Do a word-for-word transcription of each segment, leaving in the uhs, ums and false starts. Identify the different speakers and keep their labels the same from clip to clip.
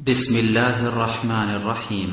Speaker 1: بسم الله الرحمن الرحيم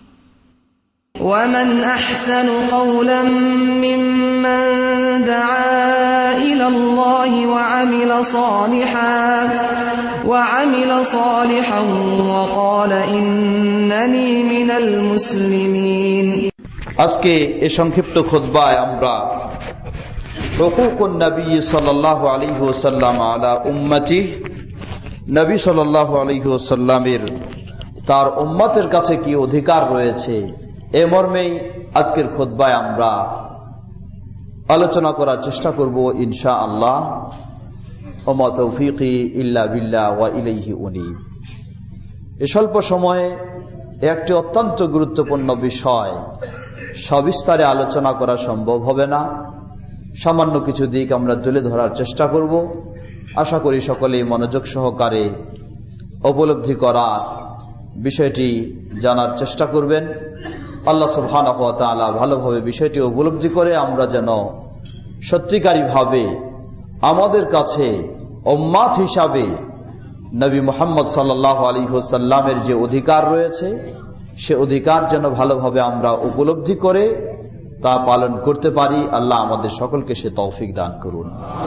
Speaker 2: ومن أحسن قولا ممن دعا إلى الله وعمل صالحا وعمل صالحا وقال إنني من المسلمين।
Speaker 3: আজকে এই সংক্ষিপ্ত খুতবায় আমরা হুকুকুন নবী সাল্লাল্লাহু আলাইহি ওয়াসাল্লাম আলা উম্মতি, নবী সাল্লাল্লাহু আলাইহি ওয়াসাল্লামের তার উম্মতের কাছে কি অধিকার রয়েছে এ মর্মেই আজকের খুতবায় আমরা আলোচনা করার চেষ্টা করব ইনশাআল্লাহ। ওয়া তাওফীকি ইল্লা বিল্লাহ ওয়া ইলাইহি উনীব। এই স্বল্প সময়ে একটি অত্যন্ত গুরুত্বপূর্ণ বিষয় সবিস্তারে আলোচনা করা সম্ভব হবে না। সামান্য কিছু দিক আমরা তুলে ধরার চেষ্টা করব। আশা করি সকলেই মনোযোগ সহকারে উপলব্ধি করার বিষয়টি জানার চেষ্টা করবেন। আল্লাহ সুবহানাহু ওয়া তাআলা ভালোভাবে বিষয়টি উপলব্ধি করে আমরা যেন সত্যিকারীভাবে আমাদের কাছে উম্মাত হিসাবে নবী মুহাম্মদ সাল্লাল্লাহু আলাইহি ওয়াসাল্লামের যে অধিকার রয়েছে সে অধিকার যেন ভালোভাবে আমরা উপলব্ধি করে তা পালন করতে পারি। আল্লাহ আমাদের সকলকে সে তৌফিক দান করুন।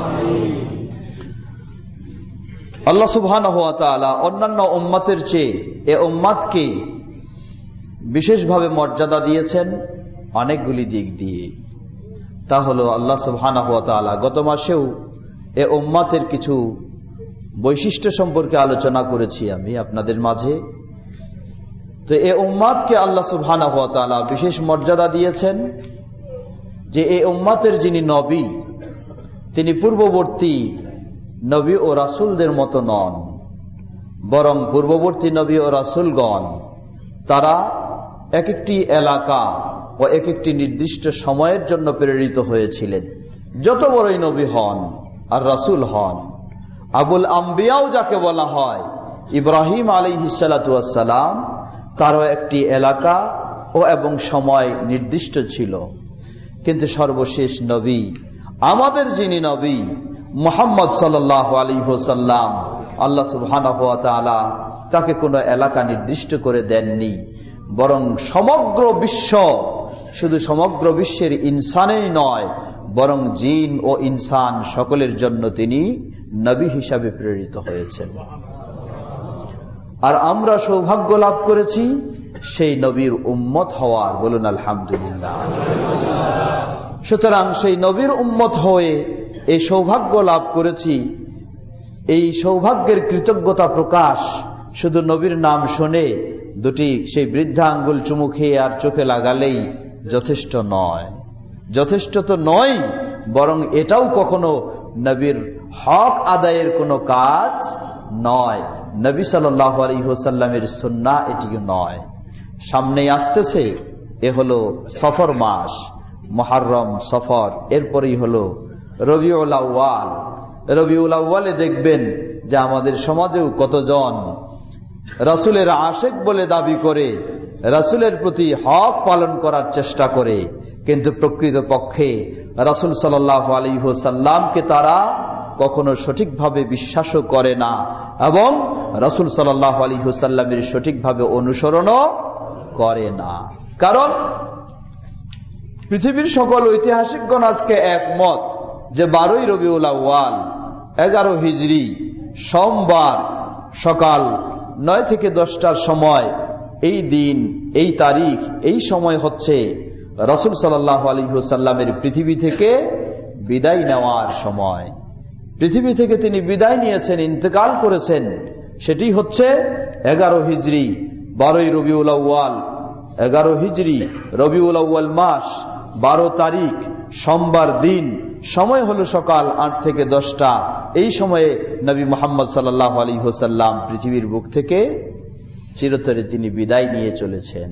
Speaker 3: আল্লাহ সুবহানাহু ওয়া তাআলা অন্যান্য উম্মতের চেয়ে এ উম্মতকে বিশেষভাবে মর্যাদা দিয়েছেন অনেকগুলি দিক দিয়ে। তা হলো আল্লাহ সুবহানাহু ওয়া তাআলা গত মাসেও এ উম্মতের কিছু বৈশিষ্ট্য সম্পর্কে আলোচনা করেছি আমি আপনাদের মাঝে। তো এ উম্মতকে আল্লাহ সুবহানাহু ওয়া তাআলা বিশেষ মর্যাদা দিয়েছেন যে এ উম্মতের যিনি নবী তিনি পূর্ববর্তী নবী ও রাসূলদের মতো নন, বরং পূর্ববর্তী নবী ও রাসূলগণ তারা এক একটি এলাকা ও এক একটি নির্দিষ্ট সময়ের জন্য প্রেরিত হয়েছিলেন। যত বড়ই নবী হন আর রাসূল হন, আবুল আম্বিয়াও যাকে বলা হয়, ইব্রাহিম আলাইহিস সালাতু ওয়াস সালাম, তারও একটি এলাকা ও এবং সময় নির্দিষ্ট ছিল। কিন্তু সর্বশেষ নবী আমাদের যিনি নবী মুহাম্মদ সাল্লাল্লাহু আলাইহি ওয়াসাল্লাম, আল্লাহ সুবহানাহু ওয়া তাআলা তাকে কোনো এলাকা নির্দিষ্ট করে দেননি, বরং সমগ্র বিশ্ব, শুধু সমগ্র বিশ্বের ইনসানই নয় বরং জিন ও ইনসান সকলের জন্য তিনি নবী হিসাবে প্রেরিত হয়েছেন। আর আমরা সৌভাগ্য লাভ করেছি সেই নবীর উম্মত হওয়ার, বলুন আলহামদুলিল্লাহ। সুতরাং সেই নবীর উম্মত হয়ে এই সৌভাগ্য লাভ করেছি, এই সৌভাগ্যের কৃতজ্ঞতা প্রকাশ শুধু নবীর নাম শুনে দুটি সেই বৃদ্ধা আঙ্গুল চুমু খেয়ে আর চোখে লাগালেই যথেষ্ট নয়। যথেষ্ট তো নয়, বরং এটাও কখনো নবীর হক আদায়ের কোনো কাজ নয়। নবী সাল্লাল্লাহু আলাইহি ওয়াসাল্লামের সুন্নাহ এটিও নয়। সামনেই আসতেছে এ হলো সফর মাস, মুহররম, সফর, এরপরেই হলো রবিউল আউয়াল। রবিউল আউয়ালে দেখবেন যে আমাদের সমাজেও কতজন রাসূলের আশিক বলে দাবি করে, রাসূলের প্রতি হক পালন করার চেষ্টা করে, কিন্তু প্রকৃত পক্ষে রাসূল সাল্লাল্লাহু আলাইহি ওয়াসাল্লামকে তারা কখনো সঠিকভাবে বিশ্বাসও করে না এবং রাসূল সাল্লাল্লাহু আলাইহি ওয়াসাল্লামের সঠিকভাবে অনুসরণও করে না। কারণ পৃথিবীর সকল ঐতিহাসিকগণ আজকে একমত যে বারোই রবিউল আউয়াল এগারো হিজরি সোমবার সকাল নয় থেকে দশটার সময়, এই দিন, এই তারিখ, এই সময় হচ্ছে রাসূল সাল্লাল্লাহু আলাইহি ওয়াসাল্লামের পৃথিবী থেকে বিদায় নেওয়ার সময়। পৃথিবী থেকে তিনি বিদায় নিয়েছেন, ইন্তেকাল করেছেন, সেটি হচ্ছে এগারো হিজরি বারোই রবিউল আউয়াল, এগারো হিজরি রবিউল আউয়াল মাস, বারো তারিখ সোমবার দিন, সময় হলো সকাল আট থেকে দশটা। এই সময়ে নবী মুহাম্মদ সাল্লাল্লাহু আলাইহি ওয়াসাল্লাম পৃথিবীর বুক থেকে চিরতরে তিনি বিদায় নিয়ে চলেছেন।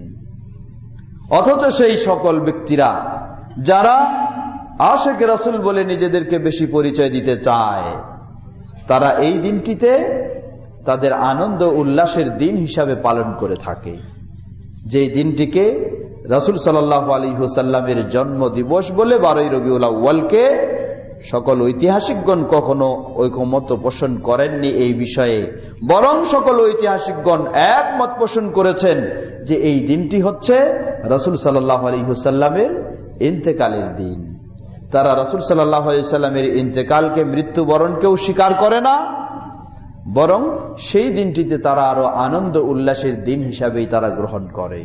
Speaker 3: অথচ সেই সকল ব্যক্তিরা যারা আশিক রাসূল বলে নিজেদেরকে বেশি পরিচয় দিতে চায়, তারা এই দিনটিতে তাদের আনন্দ উল্লাসের দিন হিসাবে পালন করে থাকে, যে দিনটিকে রাসূল সাল্লাল্লাহু আলাইহি ওয়াসাল্লামের জন্ম দিবস বলে বারোই রবিউল আউয়ালকে সকল ঐতিহাসিকগণ কখনো ঐকমত্য পোষণ করেননি এই বিষয়ে, বরং সকল ঐতিহাসিকগণ একমত পোষণ করেছেন যে এই দিনটি হচ্ছে রাসূল সাল্লাল্লাহু আলাইহি ওয়াসাল্লামের ইন্তেকালের দিন। তারা রাসূল সাল্লাল্লাহু আলাইহি ওয়াসাল্লামের ইন্তেকালকে, মৃত্যুবরণকেও স্বীকার করে না, বরং সেই দিনটিতে তারা আরো আনন্দ উল্লাসের দিন হিসাবেই তারা গ্রহণ করে।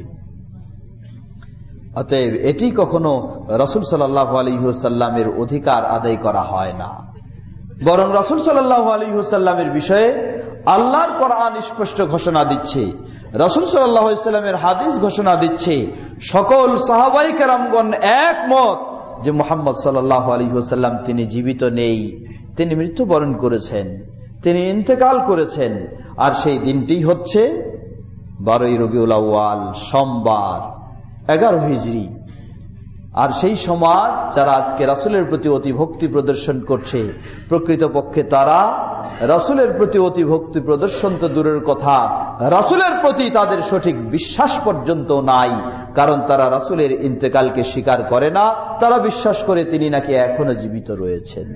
Speaker 3: অতএব এটি কখনো রাসূল সাল্লাল্লাহু আলাইহি ওয়াসাল্লামের অধিকার আদায় করা হয় না, বরং রাসূল সাল্লাল্লাহু আলাইহি ওয়াসাল্লামের বিষয়ে আল্লাহর কোরআন স্পষ্ট ঘোষণা দিচ্ছে, রাসূল সাল্লাল্লাহু আলাইহি ওয়াসাল্লামের হাদিস ঘোষণা দিচ্ছে, সকল সাহাবায়ে কেরামগণ একমত যে মুহাম্মদ সাল্লাল্লাহু আলাইহি ওয়াসাল্লাম তিনি জীবিত নেই, তিনি মৃত্যুবরণ করেছেন, তিনি ইন্তেকাল করেছেন। আর সেই দিনটি হচ্ছে বারোই রবিউল আউয়াল, সোমবার, এগারো হিজরি। আর সেই সমাজ যারা আজকে রাসূলের প্রতি অতি ভক্তি প্রদর্শন করছে, প্রকৃতপক্ষে তারা রাসূলের প্রতি অতি ভক্তি প্রদর্শন তো দূরের কথা, রাসূলের প্রতি তাদের সঠিক বিশ্বাস পর্যন্ত নাই। কারণ তারা রাসূলের ইন্তেকালকে স্বীকার করে না, তারা বিশ্বাস করে তিনি নাকি এখনো জীবিত রয়েছেন।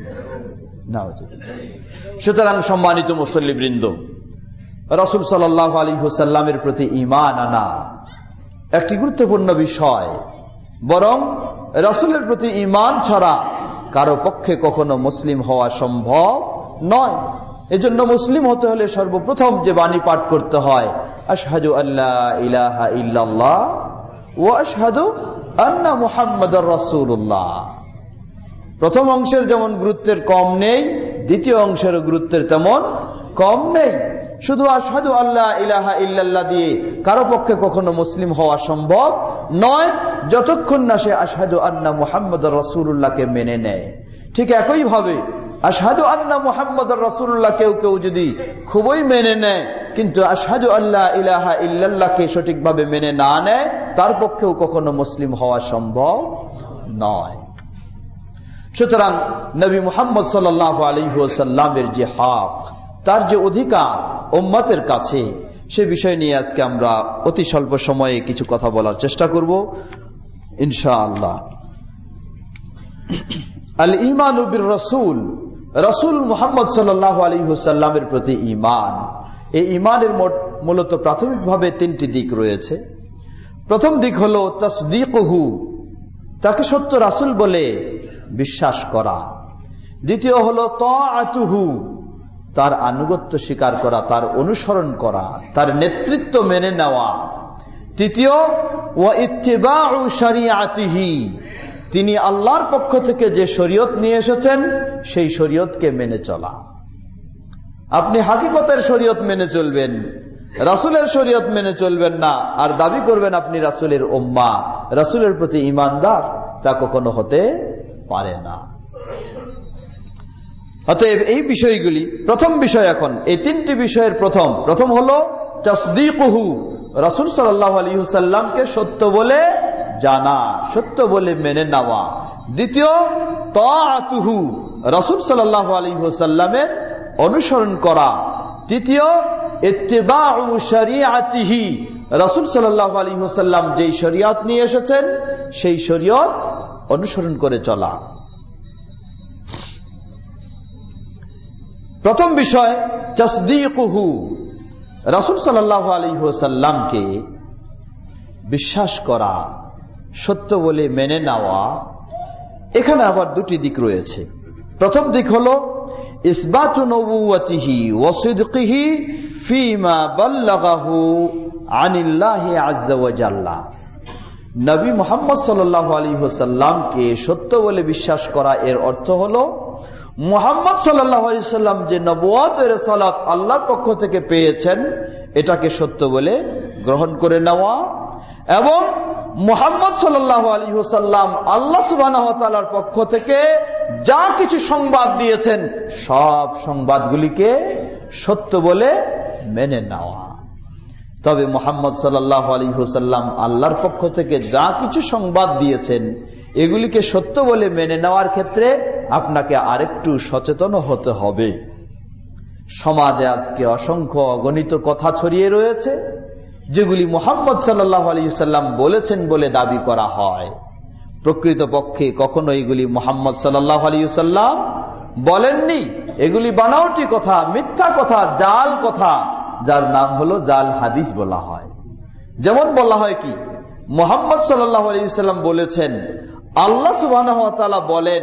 Speaker 3: সুতরাং সম্মানিত মুসল্লিবৃন্দ, রাসূল সাল্লাল্লাহু আলাইহি ওয়াসাল্লামের প্রতি ঈমান আনা একটি গুরুত্বপূর্ণ বিষয়, বরং রাসূলের প্রতি ঈমান ছাড়া কারো পক্ষে কখনো মুসলিম হওয়া সম্ভব নয়। এজন্য মুসলিম হতে হলে সর্বপ্রথম যে বাণী পাঠ করতে হয়, আশহাদু আল্লা ইলাহা ইল্লাল্লাহ ওয়া আশহাদু আন্না মুহাম্মাদার রাসূলুল্লাহ। প্রথম অংশের যেমন গুরুত্বের কম নেই, দ্বিতীয় অংশের গুরুত্বের তেমন কম নেই। শুধু আশহাদু আল্লা ইলাহা ইল্লাল্লাহ দিয়ে কারো পক্ষে কখনো মুসলিম হওয়া সম্ভব নয়, যতক্ষণ না সে আশহাদু আন্না মুহাম্মাদার রাসূলুল্লাহকে মেনে নেয়। ঠিক একই ভাবে আশহাদু আন্না মুহাম্মাদার রাসূলুল্লাহ কেউ কেউ যদি খুবই মেনে নেয়, কিন্তু আশহাদু আল্লা ইলাহা ইল্লাল্লাহকে সঠিকভাবে মেনে না নেয়, তার পক্ষেও কখনো মুসলিম হওয়া সম্ভব নয়। সুতরাং নবী মুহাম্মদ সাল্লাল্লাহু আলাইহি ওয়াসাল্লামের যে হক, তার যে অধিকার উম্মতের কাছে, সে বিষয় নিয়ে আজকে আমরা অতি স্বল্প সময়ে কিছু কথা বলার চেষ্টা করব ইনশাআল্লাহ। আল ঈমানু বির রাসূল, রাসূল মুহাম্মদ সাল্লাল্লাহু আলাইহি ওয়াসাল্লামের প্রতি ঈমান। এই ঈমানের মূলত প্রাথমিকভাবে তিনটি দিক রয়েছে। প্রথম দিক হলো তাসদীকুহু, তাকে সত্য রাসূল বলে বিশ্বাস করা। দ্বিতীয় হলো তাআতুহু, তার আনুগত্য স্বীকার করা, তার অনুসরণ করা, তার নেতৃত্ব মেনে নেওয়া। তৃতীয় ওয়া ইত্তিবাউ শরিয়াতিহি, তিনি আল্লাহর পক্ষ থেকে যে শরীয়ত নিয়ে এসেছেন সেই শরীয়তকে মেনে চলা। আপনি হাকিকতের শরীয়ত মেনে চলবেন, রাসূলের শরীয়ত মেনে চলবেন না, আর দাবি করবেন আপনি রাসূলের উম্মাহ, রাসূলের প্রতি ঈমানদার, তা কখনো হতে পারে না। অতএব এই বিষয়গুলি প্রথম বিষয়। এখন এই তিনটি বিষয়ের প্রথম প্রথম হলো তাসদীকুহু, রাসূল সাল্লাল্লাহু আলাইহি ওয়াসাল্লামকে সত্য বলে জানা, সত্য বলে মেনে নেওয়া। দ্বিতীয় তাআতুহু, রাসূল সাল্লাল্লাহু আলাইহি ওয়াসাল্লামের অনুসরণ করা। তৃতীয় ইত্তিবাউ শরিয়াতিহি, রাসূল সাল্লাল্লাহু আলাইহি ওয়াসাল্লাম যেই শরীয়ত নিয়ে এসেছেন সেই শরীয়ত অনুসরণ করে চলা। প্রথম বিষয় তাসদীকুহু, রাসূল সাল্লাল্লাহু আলাইহি ওয়াসাল্লামকে বিশ্বাস করা, সত্য বলে মেনে নেওয়া। এখানে আবার দুটি দিক রয়েছে। প্রথম দিক হলো ইসবাতু নবুওয়াতিহি ওয়া সিদকিহি ফীমা বাল্লাগাহু আনিল্লাহি আযজা ওয়া জাল্লা। নবী মুহাম্মদ সাল্লাল্লাহু আলাইহি ওয়াসাল্লামকে সত্য বলে বিশ্বাস করা, এর অর্থ হলো মুহাম্মদ সাল্লাল্লাহু আলাইহি ওয়াসাল্লাম যে নবুয়ত ও রিসালাত আল্লাহর পক্ষ থেকে পেয়েছেন এটাকে সত্য বলে গ্রহণ করে নেওয়া, এবং মুহাম্মদ সাল্লাল্লাহু আলাইহি ওয়াসাল্লাম আল্লাহ সুবহানাহু ওয়া তাআলার পক্ষ থেকে যা কিছু সংবাদ দিয়েছেন সব সংবাদগুলিকে সত্য বলে মেনে নেওয়া। তবে মুহাম্মদ সাল্লাল্লাহু আলাইহি ওয়াসাল্লাম আল্লাহর পক্ষ থেকে যা কিছু সংবাদ দিয়েছেন এগুলিকে সত্য বলে মেনে নেওয়ার ক্ষেত্রে আপনাকে আরেকটু সচেতন হতে হবে। সমাজে আজকে অসংখ্য অগণিত কথা ছড়িয়ে রয়েছে যেগুলি মুহাম্মদ সাল্লাল্লাহু আলাইহি ওয়াসাল্লাম বলেছেন বলে দাবি করা হয়। প্রকৃতপক্ষে কখনো এগুলি মুহাম্মদ সাল্লাল্লাহু আলাইহি ওয়াসাল্লাম বলেননি। এগুলি বানাওটি কথা, মিথ্যা কথা, জাল কথা, যার নাম হলো জাল হাদিস বলা হয়। যেমন বলা হয় কি, মুহাম্মদ সাল্লাল্লাহু আলাইহি ওয়াসাল্লাম বলেছেন, আল্লাহ সুবহানাহু ওয়া তাআলা বলেন,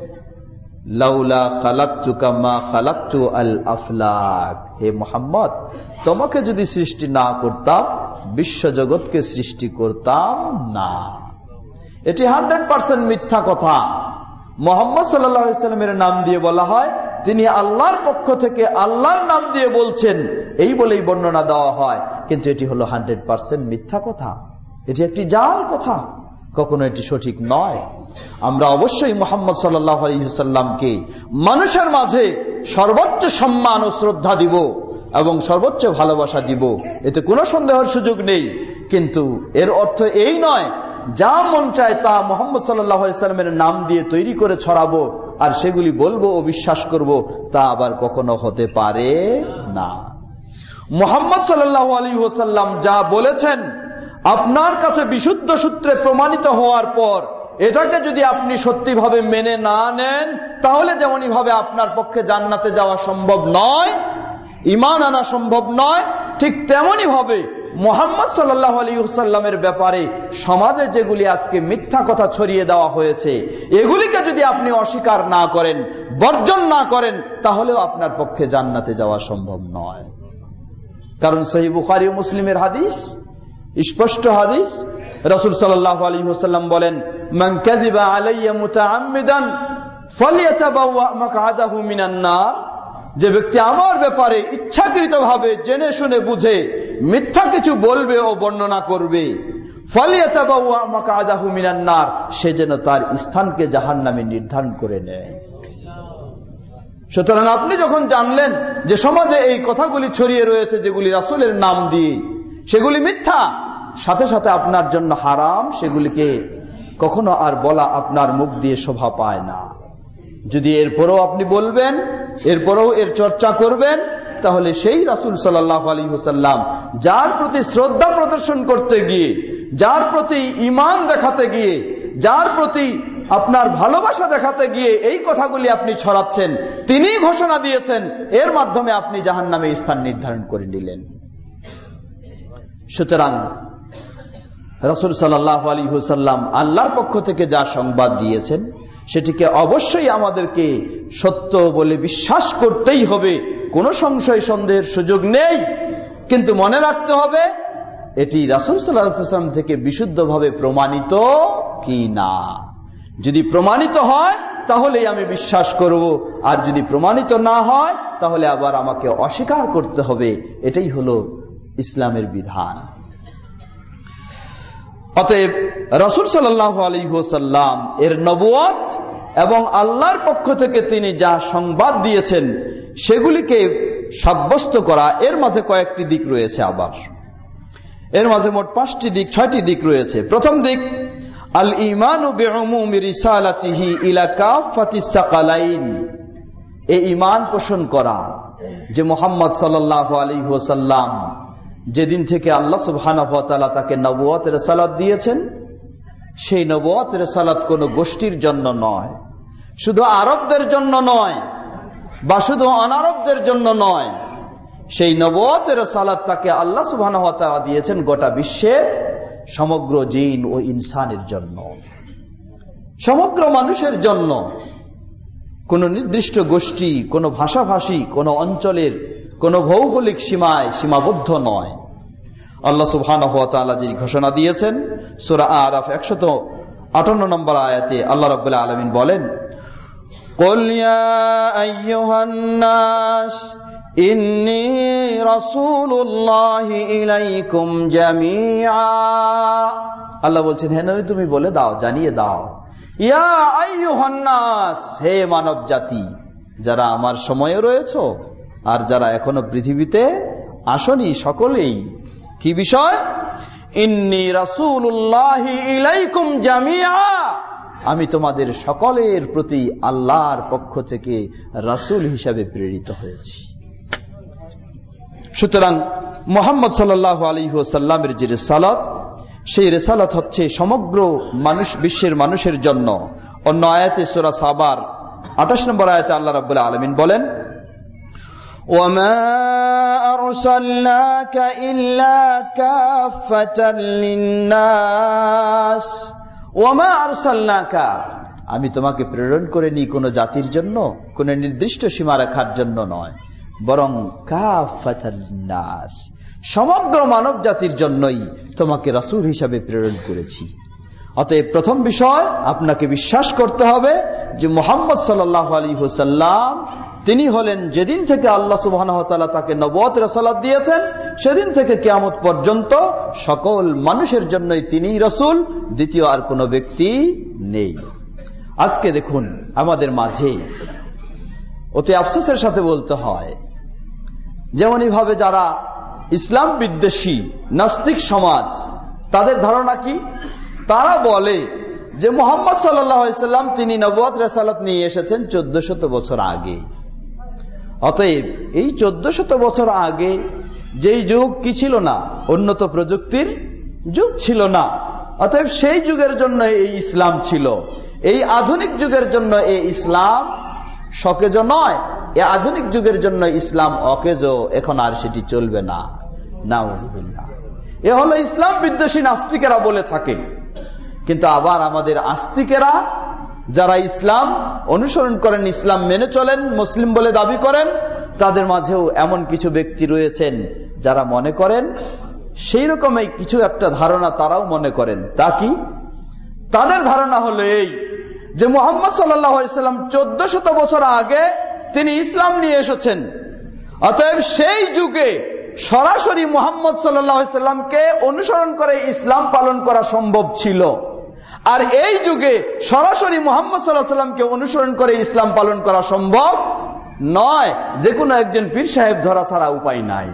Speaker 3: লাউলা খালাকতুকা মা খালাকতু আল আফলাক, হে মুহাম্মদ, তোমাকে যদি সৃষ্টি না করতাম বিশ্বজগৎকে সৃষ্টি করতাম না। এটি হান্ড্রেড পার্সেন্ট মিথ্যা কথা। মুহাম্মদ সাল্লাল্লাহু আলাইহি ওয়াসাল্লামের নাম দিয়ে বলা হয়, তিনি আল্লাহর পক্ষ থেকে আল্লাহর নাম দিয়ে বলছেন, এই বলেই বর্ণনা দেওয়া হয়, কিন্তু এটি হলো হান্ড্রেড পার্সেন্ট মিথ্যা কথা। এটি একটি জাল কথা, কখনো এটি সঠিক নয়। আমরা অবশ্যই মুহাম্মদ সাল্লাল্লাহু আলাইহি ওয়াসাল্লামকে মানুষের মাঝে সর্বোচ্চ সম্মান ও শ্রদ্ধা দিব এবং সর্বোচ্চ ভালোবাসা দিব, এতে কোনো সন্দেহের সুযোগ নেই। কিন্তু এর অর্থ এই নয় যা মন চায় তা মুহাম্মদ সাল্লাল্লাহু আলাইহি ওয়াসাল্লামের নাম দিয়ে তৈরি করে ছড়াবো আর সেগুলি বলবো ও বিশ্বাস করব, তা আবার কখনো হতে পারে না। মুহাম্মদ সাল্লাল্লাহু আলাইহি ওয়াসাল্লাম যা বলেছেন আপনার কাছে বিশুদ্ধ সূত্রে প্রমাণিত হওয়ার পর এটাকে যদি আপনি সত্যিভাবে মেনে না নেন, তাহলে যেমনই ভাবে আপনার পক্ষে জান্নাতে যাওয়া সম্ভব নয়, ঈমান আনা সম্ভব নয়, ঠিক তেমনি ভাবে মুহাম্মদ সাল্লাল্লাহু আলাইহি ওয়াসাল্লামের ব্যাপারে সমাজে যেগুলি আজকে মিথ্যা কথা ছড়িয়ে দেওয়া হয়েছে, এগুলিকে যদি আপনি অস্বীকার না করেন, বর্জন না করেন, তাহলেও আপনার পক্ষে জান্নাতে যাওয়া সম্ভব নয়। কারণ সহিহ বুখারী ও মুসলিমের হাদিস, স্পষ্ট হাদিস, রাসূল সাল্লাল্লাহু আলাইহি ওয়াসাল্লাম বলেন, মান কাযিবা আলাইয়া মুতাআম্মিদান ফালইয়াতাবাওয়া মাকআদাহু মিনান নার, যে ব্যক্তি আমার ব্যাপারে ইচ্ছাকৃতভাবে জেনে শুনে বুঝে মিথ্যা কিছু বলবে ও বর্ণনা করবে, ফালইয়াতাবাওয়া মাকআদাহু মিনান নার, সে যেন তার স্থানকে জাহান্নামে নির্ধারণ করে নেয়। সুতরাং আপনি যখন জানলেন যে সমাজে এই কথাগুলি ছড়িয়ে রয়েছে যেগুলি রাসূলের নাম দিয়ে, সেগুলি মিথ্যা, সাথে সাথে আপনার জন্য হারাম, সেগুলিকে কখনো আর বলা আপনার মুখ দিয়ে শোভা পায় না। যদি এরপরেও আপনি বলবেন, এরপরেও এর চর্চা করবেন, তাহলে সেই রাসূল সাল্লাল্লাহু আলাইহি ওয়াসাল্লাম যার প্রতি শ্রদ্ধা প্রদর্শন করতে গিয়ে, যার প্রতি ঈমান দেখাতে গিয়ে, যার প্রতি আপনার ভালোবাসা দেখাতে গিয়ে এই কথাগুলি আপনি ছড়াচ্ছেন, তিনি ঘোষণা দিয়েছেন, এর মাধ্যমে আপনি জাহান্নামে স্থান নির্ধারণ করে নিলেন। সুতরাং রাসূল সাল্লাল্লাহু আলাইহি ওয়াসাল্লাম আল্লাহর পক্ষ থেকে যা সংবাদ দিয়েছেন সেটিকে অবশ্যই আমাদেরকে সত্য বলে বিশ্বাস করতেই হবে, কোনো সংশয় সন্দেহের সুযোগ নেই। কিন্তু মনে রাখতে হবে এটি রাসূল সাল্লাল্লাহু আলাইহি ওয়াসাল্লাম থেকে বিশুদ্ধভাবে প্রমাণিত কি না। যদি প্রমাণিত হয় তাহলেই আমি বিশ্বাস করব, আর যদি প্রমাণিত না হয় তাহলে আবার আমাকে অস্বীকার করতে হবে। এটাই হলো ইসলামের বিধান। অতএব রাসূল সাল্লাল্লাহু আলাইহি ওয়াসাল্লাম এর নবুয়ত এবং আল্লাহর পক্ষ থেকে তিনি যা সংবাদ দিয়েছেন সেগুলিকে সাব্যস্ত করা, এর মাঝে কয়েকটি দিক রয়েছে। আবার এর মাঝে মোট পাঁচটি দিক, ছয়টি দিক রয়েছে। প্রথম দিক, আল ঈমানু বিউমুমি রিসালাতিহি ইলা কাফাতিস সাকালাইন, এই ঈমান পোষণ করা যে মুহাম্মদ সাল্লাল্লাহু আলাইহি ওয়াসাল্লাম যেদিন থেকে আল্লাহ সুবহানাহু ওয়া তাআলা তাকে নবুয়তের রিসালাত দিয়েছেন, সেই নবুয়তের রিসালাত কোনো গোষ্ঠীর জন্য নয়, শুধু আরবদের জন্য নয় বা শুধু অনারবদের জন্য নয়, সেই নবুয়তের রিসালাত তাকে আল্লাহ সুবহানাহু ওয়া তাআলা দিয়েছেন গোটা বিশ্বের সমগ্র জিন ও ইনসানের জন্য, সমগ্র মানুষের জন্য। কোন নির্দিষ্ট গোষ্ঠী, কোন ভাষাভাষী, কোন অঞ্চলের, কোন ভৌগোলিক সীমায় সীমাবদ্ধ নয়। আল্লাহ সুবহানাহু ওয়া তাআলা যে ঘোষণা দিয়েছেন সূরা আরাফ একশত আটান্ন নম্বর আয়াতে আল্লাহ রাব্বুল আলামিন বলেন, কুল ইয়া আইয়ুহান নাস ইন্নী রাসূলুল্লাহি ইলাইকুম জামিআ। আল্লাহ বলছেন, হে নবী তুমি বলে দাও, জানিয়ে দাও, ইয়া আইয়ুহান নাস, হে মানব জাতি, যারা আমার সময়ে রয়েছো আর যারা এখনো পৃথিবীতে আসনি, সকলেই। কি বিষয়? ইন্নী রাসূলুল্লাহি ইলাইকুম জামিআ, আমি তোমাদের সকলের প্রতি আল্লাহর পক্ষ থেকে রাসূল হিসাবে প্রেরিত হয়েছি। সুতরাং মুহাম্মদ সাল্লাল্লাহু আলাইহি ওয়াসাল্লামের যে রিসালাত, সেই রিসালাত হচ্ছে সমগ্র মানুষ বিশ্বের মানুষের জন্য। অন্য আয়াতে সূরা সাবার আঠাশ নম্বর আয়াতে আল্লাহ রাব্বুল আলামিন বলেন, ওয়ামা আরসালনাকা ইল্লা কাফাতাল লিন্নাস, ওয়ামা আরসালনাকা, আমি তোমাকে প্রেরণ করিনি কোনো জাতির জন্য, কোনো নির্দিষ্ট সীমারেখার জন্য নয়, বরং কাফাতাল লিন্নাস, সমগ্র মানব জাতির জন্যই তোমাকে রাসূল হিসাবে প্রেরণ করেছি। অতএব প্রথম বিষয় আপনাকে বিশ্বাস করতে হবে যে মুহাম্মদ সাল্লাল্লাহু আলাইহি ওয়াসাল্লাম তিনি হলেন, যেদিন থেকে আল্লাহ সুবহানাহু ওয়া তাআলা তাকে নবুয়ত রিসালাত দিয়েছেন সেদিন থেকে কিয়ামত পর্যন্ত সকল মানুষের জন্যই তিনিই রাসূল, দ্বিতীয় আর কোনো ব্যক্তি নেই। আজকে দেখুন আমাদের মাঝে অতি আফসোসের সাথে বলতে হয়, যেমনই ভাবে যারা ইসলাম বিদ্বেষী নাস্তিক সমাজ, তাদের ধারণা কি? তারা বলে যে মুহাম্মদ সাল্লাল্লাহু আলাইহি ওয়াসাল্লাম তিনি নবুয়ত রিসালাত নিয়ে এসেছেন চোদ্দ শত বছর আগে। অতএব এই চোদ্দ শত বছর আগে যেই যুগ কি ছিল না, উন্নত প্রযুক্তির যুগ ছিল না, অতএব সেই যুগের জন্য এই ইসলাম ছিল। এই আধুনিক যুগের জন্য এই ইসলাম সকেজ নয়, এই আধুনিক যুগের জন্য ইসলাম অকেজ, এখন আর সেটি চলবে না। নাউযুবিল্লাহ, এ হলো ইসলাম বিদ্বেষী নাস্তিকেরা বলে থাকে। কিন্তু আবার আমাদের আস্তিকেরা যারা ইসলাম অনুসরণ করেন, ইসলাম মেনে চলেন, মুসলিম বলে দাবি করেন, তাদের মাঝেও এমন কিছু ব্যক্তি রয়েছেন যারা মনে করেন সেই রকমই কিছু একটা ধারণা তারাও মনে করেন। তা কি? তাদের ধারণা হলো এই যে মুহাম্মদ সাল্লাল্লাহু আলাইহি ওয়াসাল্লাম চোদ্দ শত বছর আগে তিনি ইসলাম নিয়ে এসেছেন, অতএব সেই যুগে সরাসরি মুহাম্মদ সাল্লাল্লাহু আলাইহি ওয়াসাল্লামকে অনুসরণ করে ইসলাম পালন করা সম্ভব ছিল, আর এই যুগে সরাসরি মুহাম্মদ সাল্লাল্লাহু আলাইহি ওয়াসাল্লামকে অনুসরণ করে ইসলাম পালন করা সম্ভব নয়। যে কোনো একজন পীর সাহেব ধরা ছাড়া উপায় নাই,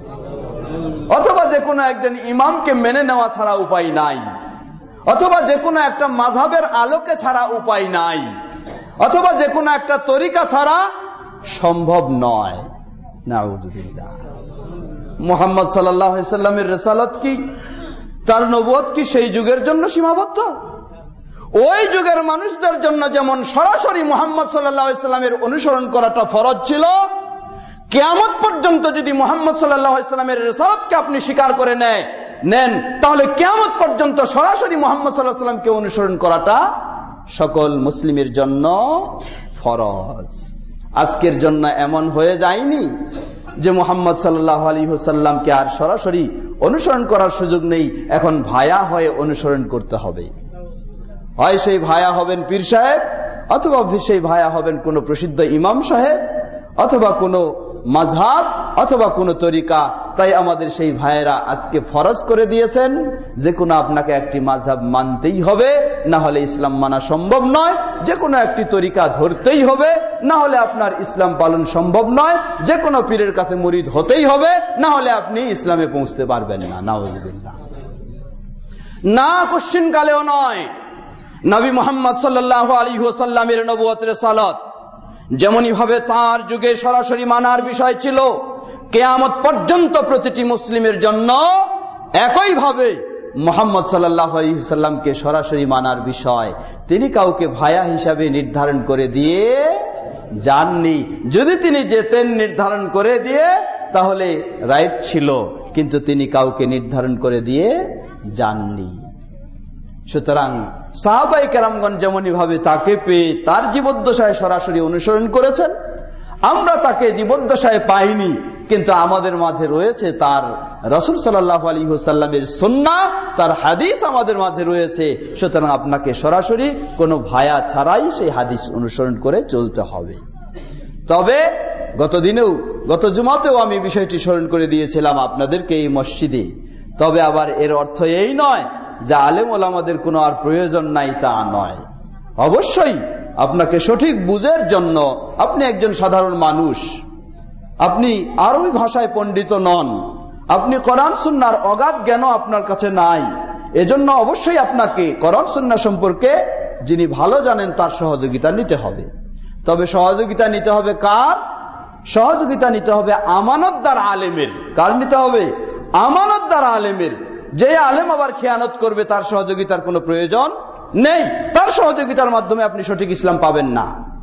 Speaker 3: অথবা যে কোনো একজন ইমামকে মেনে নেওয়া ছাড়া উপায় নাই, অথবা যে কোনো একটা মাযহাবের আলোকে ছাড়া উপায় নাই, অথবা যে কোনো একটা তরিকা ছাড়া সম্ভব নয়। নাউযুবিল্লাহ। মুহাম্মদ সাল্লাল্লাহু আলাইহি ওয়াসাল্লামের রিসালাত কি, তার নবুয়ত কি সেই যুগের জন্য সীমাবদ্ধ? ওই যুগের মানুষদের জন্য যেমন সরাসরি মুহাম্মদ সাল্লাল্লাহু আলাইহি ওয়াসাল্লামের অনুসরণ করাটা ফরজ ছিল, কিয়ামত পর্যন্ত যদি মুহাম্মদ সাল্লাল্লাহু আলাইহি ওয়াসাল্লামের রিসালাতকে আপনি স্বীকার করে নেয় নেন তাহলে কিয়ামত পর্যন্ত সরাসরি মুহাম্মদ সাল্লাল্লাহু আলাইহি ওয়াসাল্লামকে অনুসরণ করাটা সকল মুসলিমের জন্য ফরজ। আজকের জন্য এমন হয়ে যায়নি যে মুহাম্মদ সাল্লাল্লাহু আলাইহি ওয়াসাল্লামকে আর সরাসরি অনুসরণ করার সুযোগ নেই, এখন ভায়া হয়ে অনুসরণ করতে হবে। হয় সেই ভায়া হবেন পীর সাহেব, অথবা সেই ভায়া হবেন কোন প্রসিদ্ধ ইমাম সাহেব, অথবা কোন মাযহাব, অথবা কোন তরিকা। তাই আমাদের সেই ভাইয়েরা আজকে ফরজ করে দিয়েছেন যে কোনো আপনাকে একটি মাযহাব মানতেই হবে, না হলে ইসলাম মানা সম্ভব নয়। যে কোনো একটি তরিকা ধরতেই হবে, না হলে আপনার ইসলাম পালন সম্ভব নয়। যে কোনো পীরের কাছে মুরিদ হতেই হবে, না হলে আপনি ইসলামে পৌঁছতে পারবেন না। নাউযুবিল্লাহ। না, কোশ্চিন কালেও নয়। নবী মুহাম্মদ সাল্লাল্লাহু আলাইহি ওয়াসাল্লামের নবুয়ত রিসালাত যেমনই ভাবে তার যুগে সরাসরি মানার বিষয় ছিল, কিয়ামত পর্যন্ত প্রতিটি মুসলিমের জন্য একই ভাবে মুহাম্মদ সাল্লাল্লাহু আলাইহি ওয়াসাল্লামকে সরাসরি মানার বিষয়। তিনি কাউকে ভায়া হিসাবে নির্ধারণ করে দিয়ে যাননি। যদি তিনি যেতেন নির্ধারণ করে দিয়ে তাহলে রাইট ছিল, কিন্তু তিনি কাউকে নির্ধারণ করে দিয়ে যাননি। সুতরাং সাহাবায়ে কেরামগণ যেমনই ভাবে তাকে পেয়ে তার জীবদ্দশায় সরাসরি অনুসরণ করেছেন, আমরা তাকে জীবদ্দশায় পাইনি, কিন্তু আমাদের মাঝে রয়েছে তার রাসূল সাল্লাল্লাহু আলাইহি ওয়াসাল্লামের সুন্নাহ, তার হাদিস আমাদের মাঝে রয়েছে। সুতরাং আপনাকে সরাসরি কোনো ভায়া ছাড়াই সেই হাদিস অনুসরণ করে চলতে হবে। তবে গতদিনেও গত জুমাতেও আমি বিষয়টি স্মরণ করে দিয়েছিলাম আপনাদেরকে এই মসজিদে। তবে আবার এর অর্থ এই নয় যে আলেম ওলামাদের কোনো আর প্রয়োজন নাই, তা নয়। অবশ্যই আপনাকে সঠিক বুঝের জন্য, আপনি একজন সাধারণ মানুষ, আপনি আরবি ভাষায় পণ্ডিত নন, আপনি কোরআন সুন্নাহর অগাধ জ্ঞানও আপনার কাছে নাই, এজন্য অবশ্যই আপনাকে কোরআন সুন্নাহ সম্পর্কে যিনি ভালো জানেন তার সহযোগিতা নিতে হবে। তবে সহযোগিতা নিতে হবে কার? সহযোগিতা নিতে হবে আমানতদার আলেমের। কার নিতে হবে? আমানতদার আলেমের। যে আলেম আবার খেয়ানত করবে তার সহযোগিতার কোনো প্রয়োজন নেই, তার সহযোগিতার মাধ্যমে আপনি সঠিক ইসলাম পাবেন না।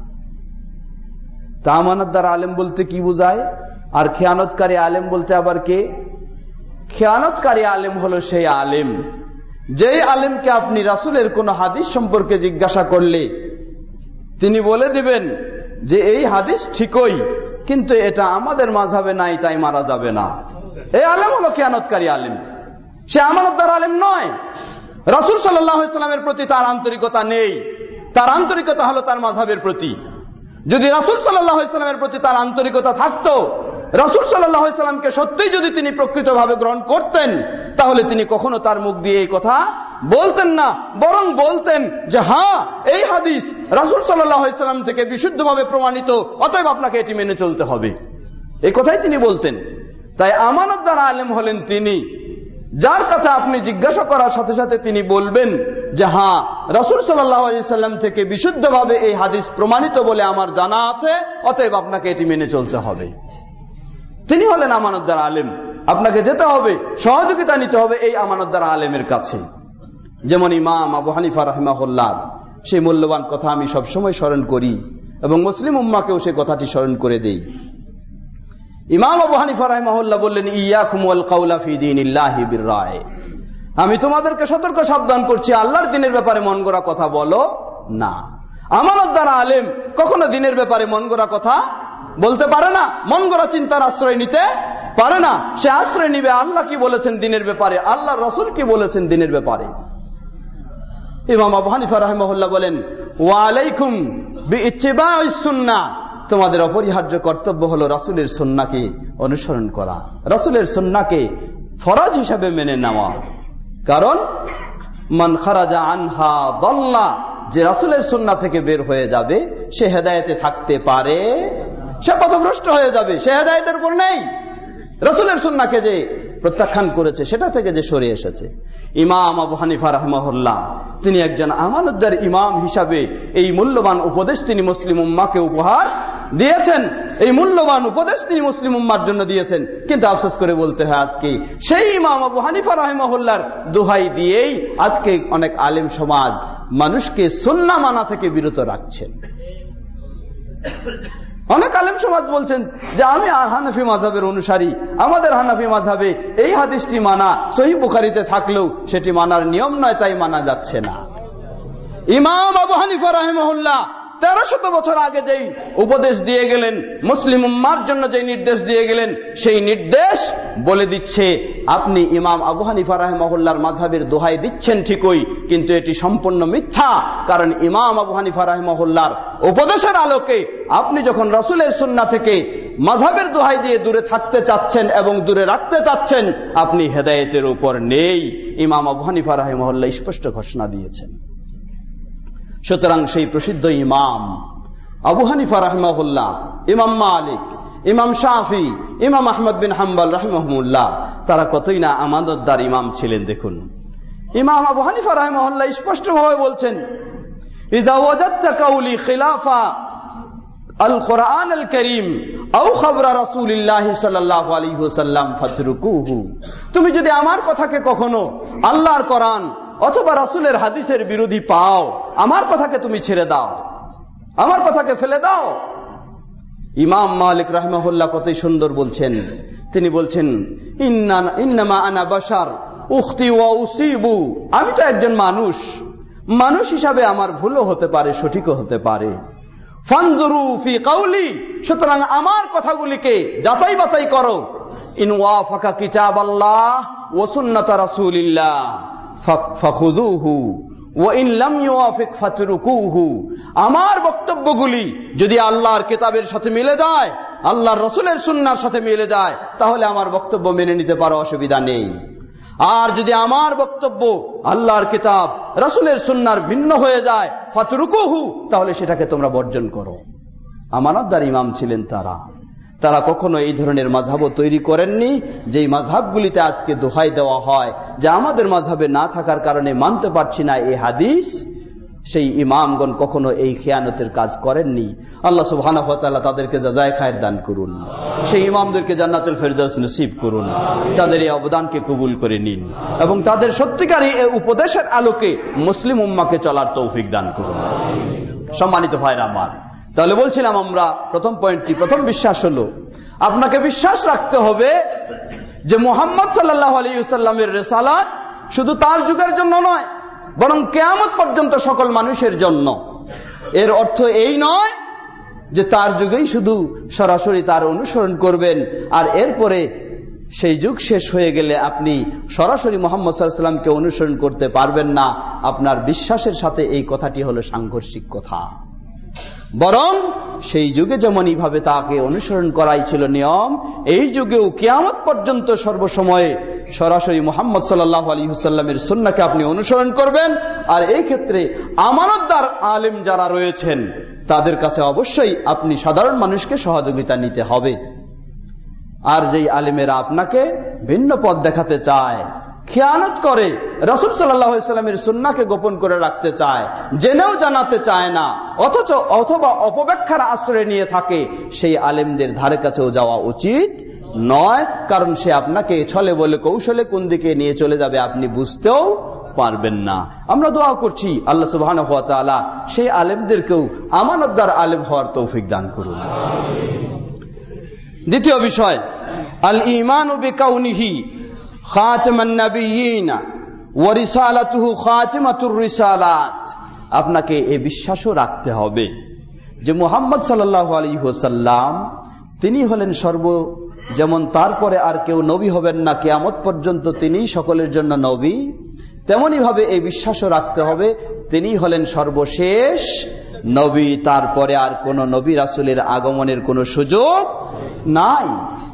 Speaker 3: তা আমানতদার আলেম বলতে কি বোঝায়, আর খেয়ানতকারী আলেম বলতে আবার কে? খেয়ানতকারী আলেম হলো সেই আলেম যেই আলেমকে আপনি রাসূলের কোন হাদিস সম্পর্কে জিজ্ঞাসা করলে তিনি বলে দিবেন যে এই হাদিস ঠিকই, কিন্তু এটা আমাদের মাযহাবে নাই, তাই মারা যাবে না। এই আলেম হলো খেয়ানতকারী আলেম, সে আমানতদার আলেম নয়। রাসূল সাল্লাল্লাহু আলাইহি ওয়াসাল্লামের প্রতি তার আন্তরিকতা নেই, তার আন্তরিকতা হলো তার মাযহাবের প্রতি। যদি রাসূল সাল্লাল্লাহু আলাইহি ওয়াসাল্লামের প্রতি তার আন্তরিকতা থাকতো, রাসূল সাল্লাল্লাহু আলাইহি ওয়াসাল্লামকে সত্যিই যদি তিনি প্রকৃতভাবে গ্রহণ করতেন, তাহলে তিনি কখনো তার মুখ দিয়ে এই কথা বলতেন না, বরং বলতেন যে হ্যাঁ এই হাদিস রাসূল সাল্লাল্লাহু আলাইহি ওয়াসাল্লাম থেকে বিশুদ্ধভাবে প্রমাণিত, অতএব আপনাকে এটি মেনে চলতে হবে, এই কথাই তিনি বলতেন। তাই আমানতদার আলেম হলেন তিনি যার কাছে আপনি জিজ্ঞাসা করার সাথে সাথে তিনি বলবেন যে হ্যাঁ রাসূল সাল্লাল্লাহু আলাইহি ওয়াসাল্লাম থেকে বিশুদ্ধভাবে এই হাদিস প্রমাণিত বলে আমার জানা আছে, অতএব আপনাকে এটি মেনে চলতে হবে। তিনি হলেন আমানতদার আলেম। আপনাকে যেতে হবে, সহযোগিতা নিতে হবে এই আমানতদার আলেমের কাছে। যেমন ইমাম আবু হানিফা রাহিমাহুল্লাহ সেই মূল্যবান কথা আমি সবসময় স্মরণ করি এবং মুসলিম উম্মাহকেও সেই কথাটি স্মরণ করে দেই। ইমাম আবু হানিফা রাহিমাহুল্লাহ বললেন, ইয়াকুম ওয়াল কাউলা ফি দীনিল্লাহি বিররায়, আমি তোমাদেরকে সতর্ক সাবধান করছি, আল্লাহর দ্বীনের ব্যাপারে মন গড়া কথা বলো না। আমানতদার আলেম কখনো দ্বীনের ব্যাপারে মন গড়া কথা বলতে পারে না, মন গড়া চিন্তার আশ্রয় নিতে পারে না। সে আশ্রয় নিবে আল্লাহ কি বলেছেন দ্বীনের ব্যাপারে, আল্লাহর রাসূল কি বলেছেন দ্বীনের ব্যাপারে। ইমাম আবু হানিফা রাহিমাহুল্লাহ বলেন, ওয়া আলাইকুম বিইত্তিবাইস সুন্নাহ, তোমাদের অপরিহার্য কর্তব্য হলো রাসূলের সুন্নাহকে অনুসরণ করা, রাসূলের সুন্নাহকে ফরজ হিসাবে মেনে নেওয়া। কারণ মান খারাজা আনহা দাল্লা, যে রাসূলের সুন্নাহ থেকে বের হয়ে যাবে সে হেদায়েতে থাকতে পারে, সে পথভ্রষ্ট হয়ে যাবে, সে হেদায়েতের উপর নেই। রাসূলের সুন্নাহকে যে প্রত্যাখ্যান করেছে, সেটা থেকে যে সরে এসেছে। ইমাম আবু হানিফা রাহিমাহুল্লাহ তিনি একজন আমানতদার ইমাম হিসাবে এই মূল্যবান উপদেশ তিনি মুসলিম উম্মাহকে উপহার দিয়েছেন, এই মূল্যবান উপদেশ তিনি মুসলিম উম্মার জন্য দিয়েছেন। কিন্তু আফসোস করে বলতে হয় আজকে সেই ইমাম আবু হানিফা রাহিমাহুল্লাহর দোহাই দিয়েই আজকে অনেক আলেম সমাজ মানুষকে সুন্নাহ মানা থেকে বিরত রাখছেন। অনেক আলেম সমাজ বলছেন যে আমি হানাফি মাযহাবের অনুসারী, আমাদের হানাফি মাযহাবে এই হাদিসটি মানা সহিহ বুখারীতে থাকলেও সেটি মানার নিয়ম নয়, তাই মানা যাচ্ছে না। ইমাম আবু হানিফা রাহিমাহুল্লাহ তেরো শত বছর আগে যেই উপদেশ দিয়ে গেলেন, মুসলিম উম্মার জন্য যে নির্দেশ দিয়ে গেলেন, সেই নির্দেশ বলে দিচ্ছে আপনি ইমাম আবু হানিফা রাহিমাহুল্লাহর মাযহাবের দোহাই দিচ্ছেন ঠিকই, কিন্তু এটি সম্পূর্ণ মিথ্যা। কারণ ইমাম আবু হানিফা রাহিমাহুল্লাহর উপদেশের আলোকে আপনি যখন রাসূলের সুন্নাহ থেকে মাযহাবের দোহাই দিয়ে দূরে থাকতে চাচ্ছেন এবং দূরে রাখতে চাচ্ছেন, আপনি হেদায়েতের উপর নেই। ইমাম আবু হানিফা রাহিমাহুল্লাহ স্পষ্ট ঘোষণা দিয়েছেন। সুতরাং সেই প্রসিদ্ধ ইমাম আবু হানিফা রাহিমাহুল্লাহ, ইমাম মালিক, ইমাম শাফি, ইমাম আহমদ বিন হাম্বল রাহিমাহুল্লাহ তারা কতই না আমানতদার ইমাম ছিলেন। দেখুন ইমাম আবু হানিফা রাহিমাহুল্লাহ স্পষ্টভাবে বলছেন, ইযা ওয়াজাদতা কাউলি খিলাফা আল কুরআন আল কারীম আও খবর রাসূলুল্লাহ সাল্লাল্লাহু আলাইহি ওয়াসাল্লাম ফাতরুকুহু, তুমি যদি আমার কথাকে কখনো আল্লাহর কোরআন অথবা রাসূলের হাদিসের বিরোধী পাও, আমার কথাকে তুমি ছেড়ে দাও, আমার কথাকে ফেলে দাও। ইমাম মালিক রাহিমাহুল্লাহ কতই সুন্দর বলছেন, তিনি বলছেন ইন্না ইন্নামা আনা বাশার উখতি ওয়া উসিবু, আমি তো একজন মানুষ, মানুষ হিসাবে আমার ভুলও হতে পারে, সঠিকও হতে পারে। ফানজুরু ফি কাউলি, সুতরাং আমার কথাগুলিকে যাচাই বাছাই করো। ইন ওয়াফাকা কিতাবাল্লাহ ওয়া সুন্নাত রাসূলিল্লাহ ফাখুযুহু ওয়া ইন লাম ইউওয়াফিক ফাতরুকুহু, আমার বক্তব্যগুলি যদি আল্লাহর কিতাবের সাথে মিলে যায়, আল্লাহর রাসূলের সুন্নাহর সাথে মিলে যায়, তাহলে আমার বক্তব্য মেনে নিতে পারো, অসুবিধা নেই। আর যদি আমার বক্তব্য আল্লাহর কিতাব রাসূলের সুন্নাহর ভিন্ন হয়ে যায়, ফাতরুকুহু, তাহলে সেটাকে তোমরা বর্জন করো। আমানতদার ইমাম ছিলেন তারা। তারা কখনো এই ধরনের মাযহাবও তৈরি করেননি যেই মাযহাবগুলিতে আজকে দোহাই দেওয়া হয় যে আমাদের মাযহাবে না থাকার কারণে মানতে পারছি না এই হাদিস, সেই ইমামগণ কখনো এই খেয়ানতের কাজ করেননি। আল্লাহ সুবহানাহু ওয়া তাআলা তাদেরকে জাযায়ে খায়ের দান করুন, সেই ইমামদেরকে জান্নাতুল ফেরদাউস নসিব করুন, তাদের এই অবদানকে কবুল করে নিন এবং তাদের সত্যিকারই এই উপদেশের আলোকে মুসলিম উম্মাহকে চলার তৌফিক দান করুন। সম্মানিত ভাইরা আমার, তাহলে বলছিলাম আমরা প্রথম পয়েন্টটি, প্রথম বিশ্বাস হলো আপনাকে বিশ্বাস রাখতে হবে যে মুহাম্মদ সাল্লাল্লাহু আলাইহি ওয়াসাল্লামের রিসালাত শুধু তার যুগের জন্য নয়, বরং কিয়ামত পর্যন্ত সকল মানুষের জন্য। এর অর্থ এই নয় যে তার যুগেই শুধু সরাসরি তার অনুসরণ করবেন আর এরপরে সেই যুগ শেষ হয়ে গেলে আপনি সরাসরি মুহাম্মদ সাল্লাল্লাহু আলাইহি ওয়াসাল্লামকে অনুসরণ করতে পারবেন না। আপনার বিশ্বাসের সাথে এই কথাটি হলো সাংঘর্ষিক কথা। বরং সেই যুগে যেমন এইভাবে তাকে অনুসরণ করাই ছিল নিয়ম, এই যুগেও কিয়ামত পর্যন্ত সর্বসময়ে সরাসরি মুহাম্মদ সাল্লাল্লাহু আলাইহি ওয়াসাল্লামের সুন্নাহকে আপনি অনুসরণ করবেন। আর এই ক্ষেত্রে আমানতদার আলেম যারা রয়েছেন তাদের কাছে অবশ্যই আপনি সাধারণ মানুষকে সহযোগিতা নিতে হবে। আর যেই আলেমেরা আপনাকে ভিন্ন পথ দেখাতে চায়, খেয়ানত করে, রাসূল সাল্লাল্লাহু আলাইহি ওয়াসাল্লামের সুন্নাহকে গোপন করে রাখতে চায়, জেনেও জানাতে চায় না, অথচ অথবা অপব্যাখ্যার আশ্রয় নিয়ে থাকে, সেই আলেমদের ধারে কাছেও যাওয়া উচিত নয়। কারণ সে আপনাকে ছলে বলে কৌশলে কোন দিকে নিয়ে চলে যাবে আপনি বুঝতেও পারবেন না। আমরা দোয়া করছি আল্লাহ সুবহানাহু ওয়া তাআলা সেই আলেমদেরকেও আমানতদার আলেম হওয়ার তৌফিক দান করুন। দ্বিতীয় বিষয়, আল ঈমানু বিকাউনিহি খাতামান নাবিয়্যিন ওয়া রিসালাতুহু খাতিমাতুর রিসালাত। আপনাকে এই বিশ্বাসও রাখতে হবে যে মুহাম্মদ সাল্লাল্লাহু আলাইহি ওয়াসাল্লাম তিনি হলেন সর্ব, যেমন তারপরে আর কেউ নবী হবেন না কিয়ামত পর্যন্ত, তিনি সকলের জন্য নবী, তেমনি ভাবে এই বিশ্বাসও রাখতে হবে তিনি হলেন সর্বশেষ নবী, তারপরে আর কোন নবী রাসূলের আগমনের কোন সুযোগ নাই,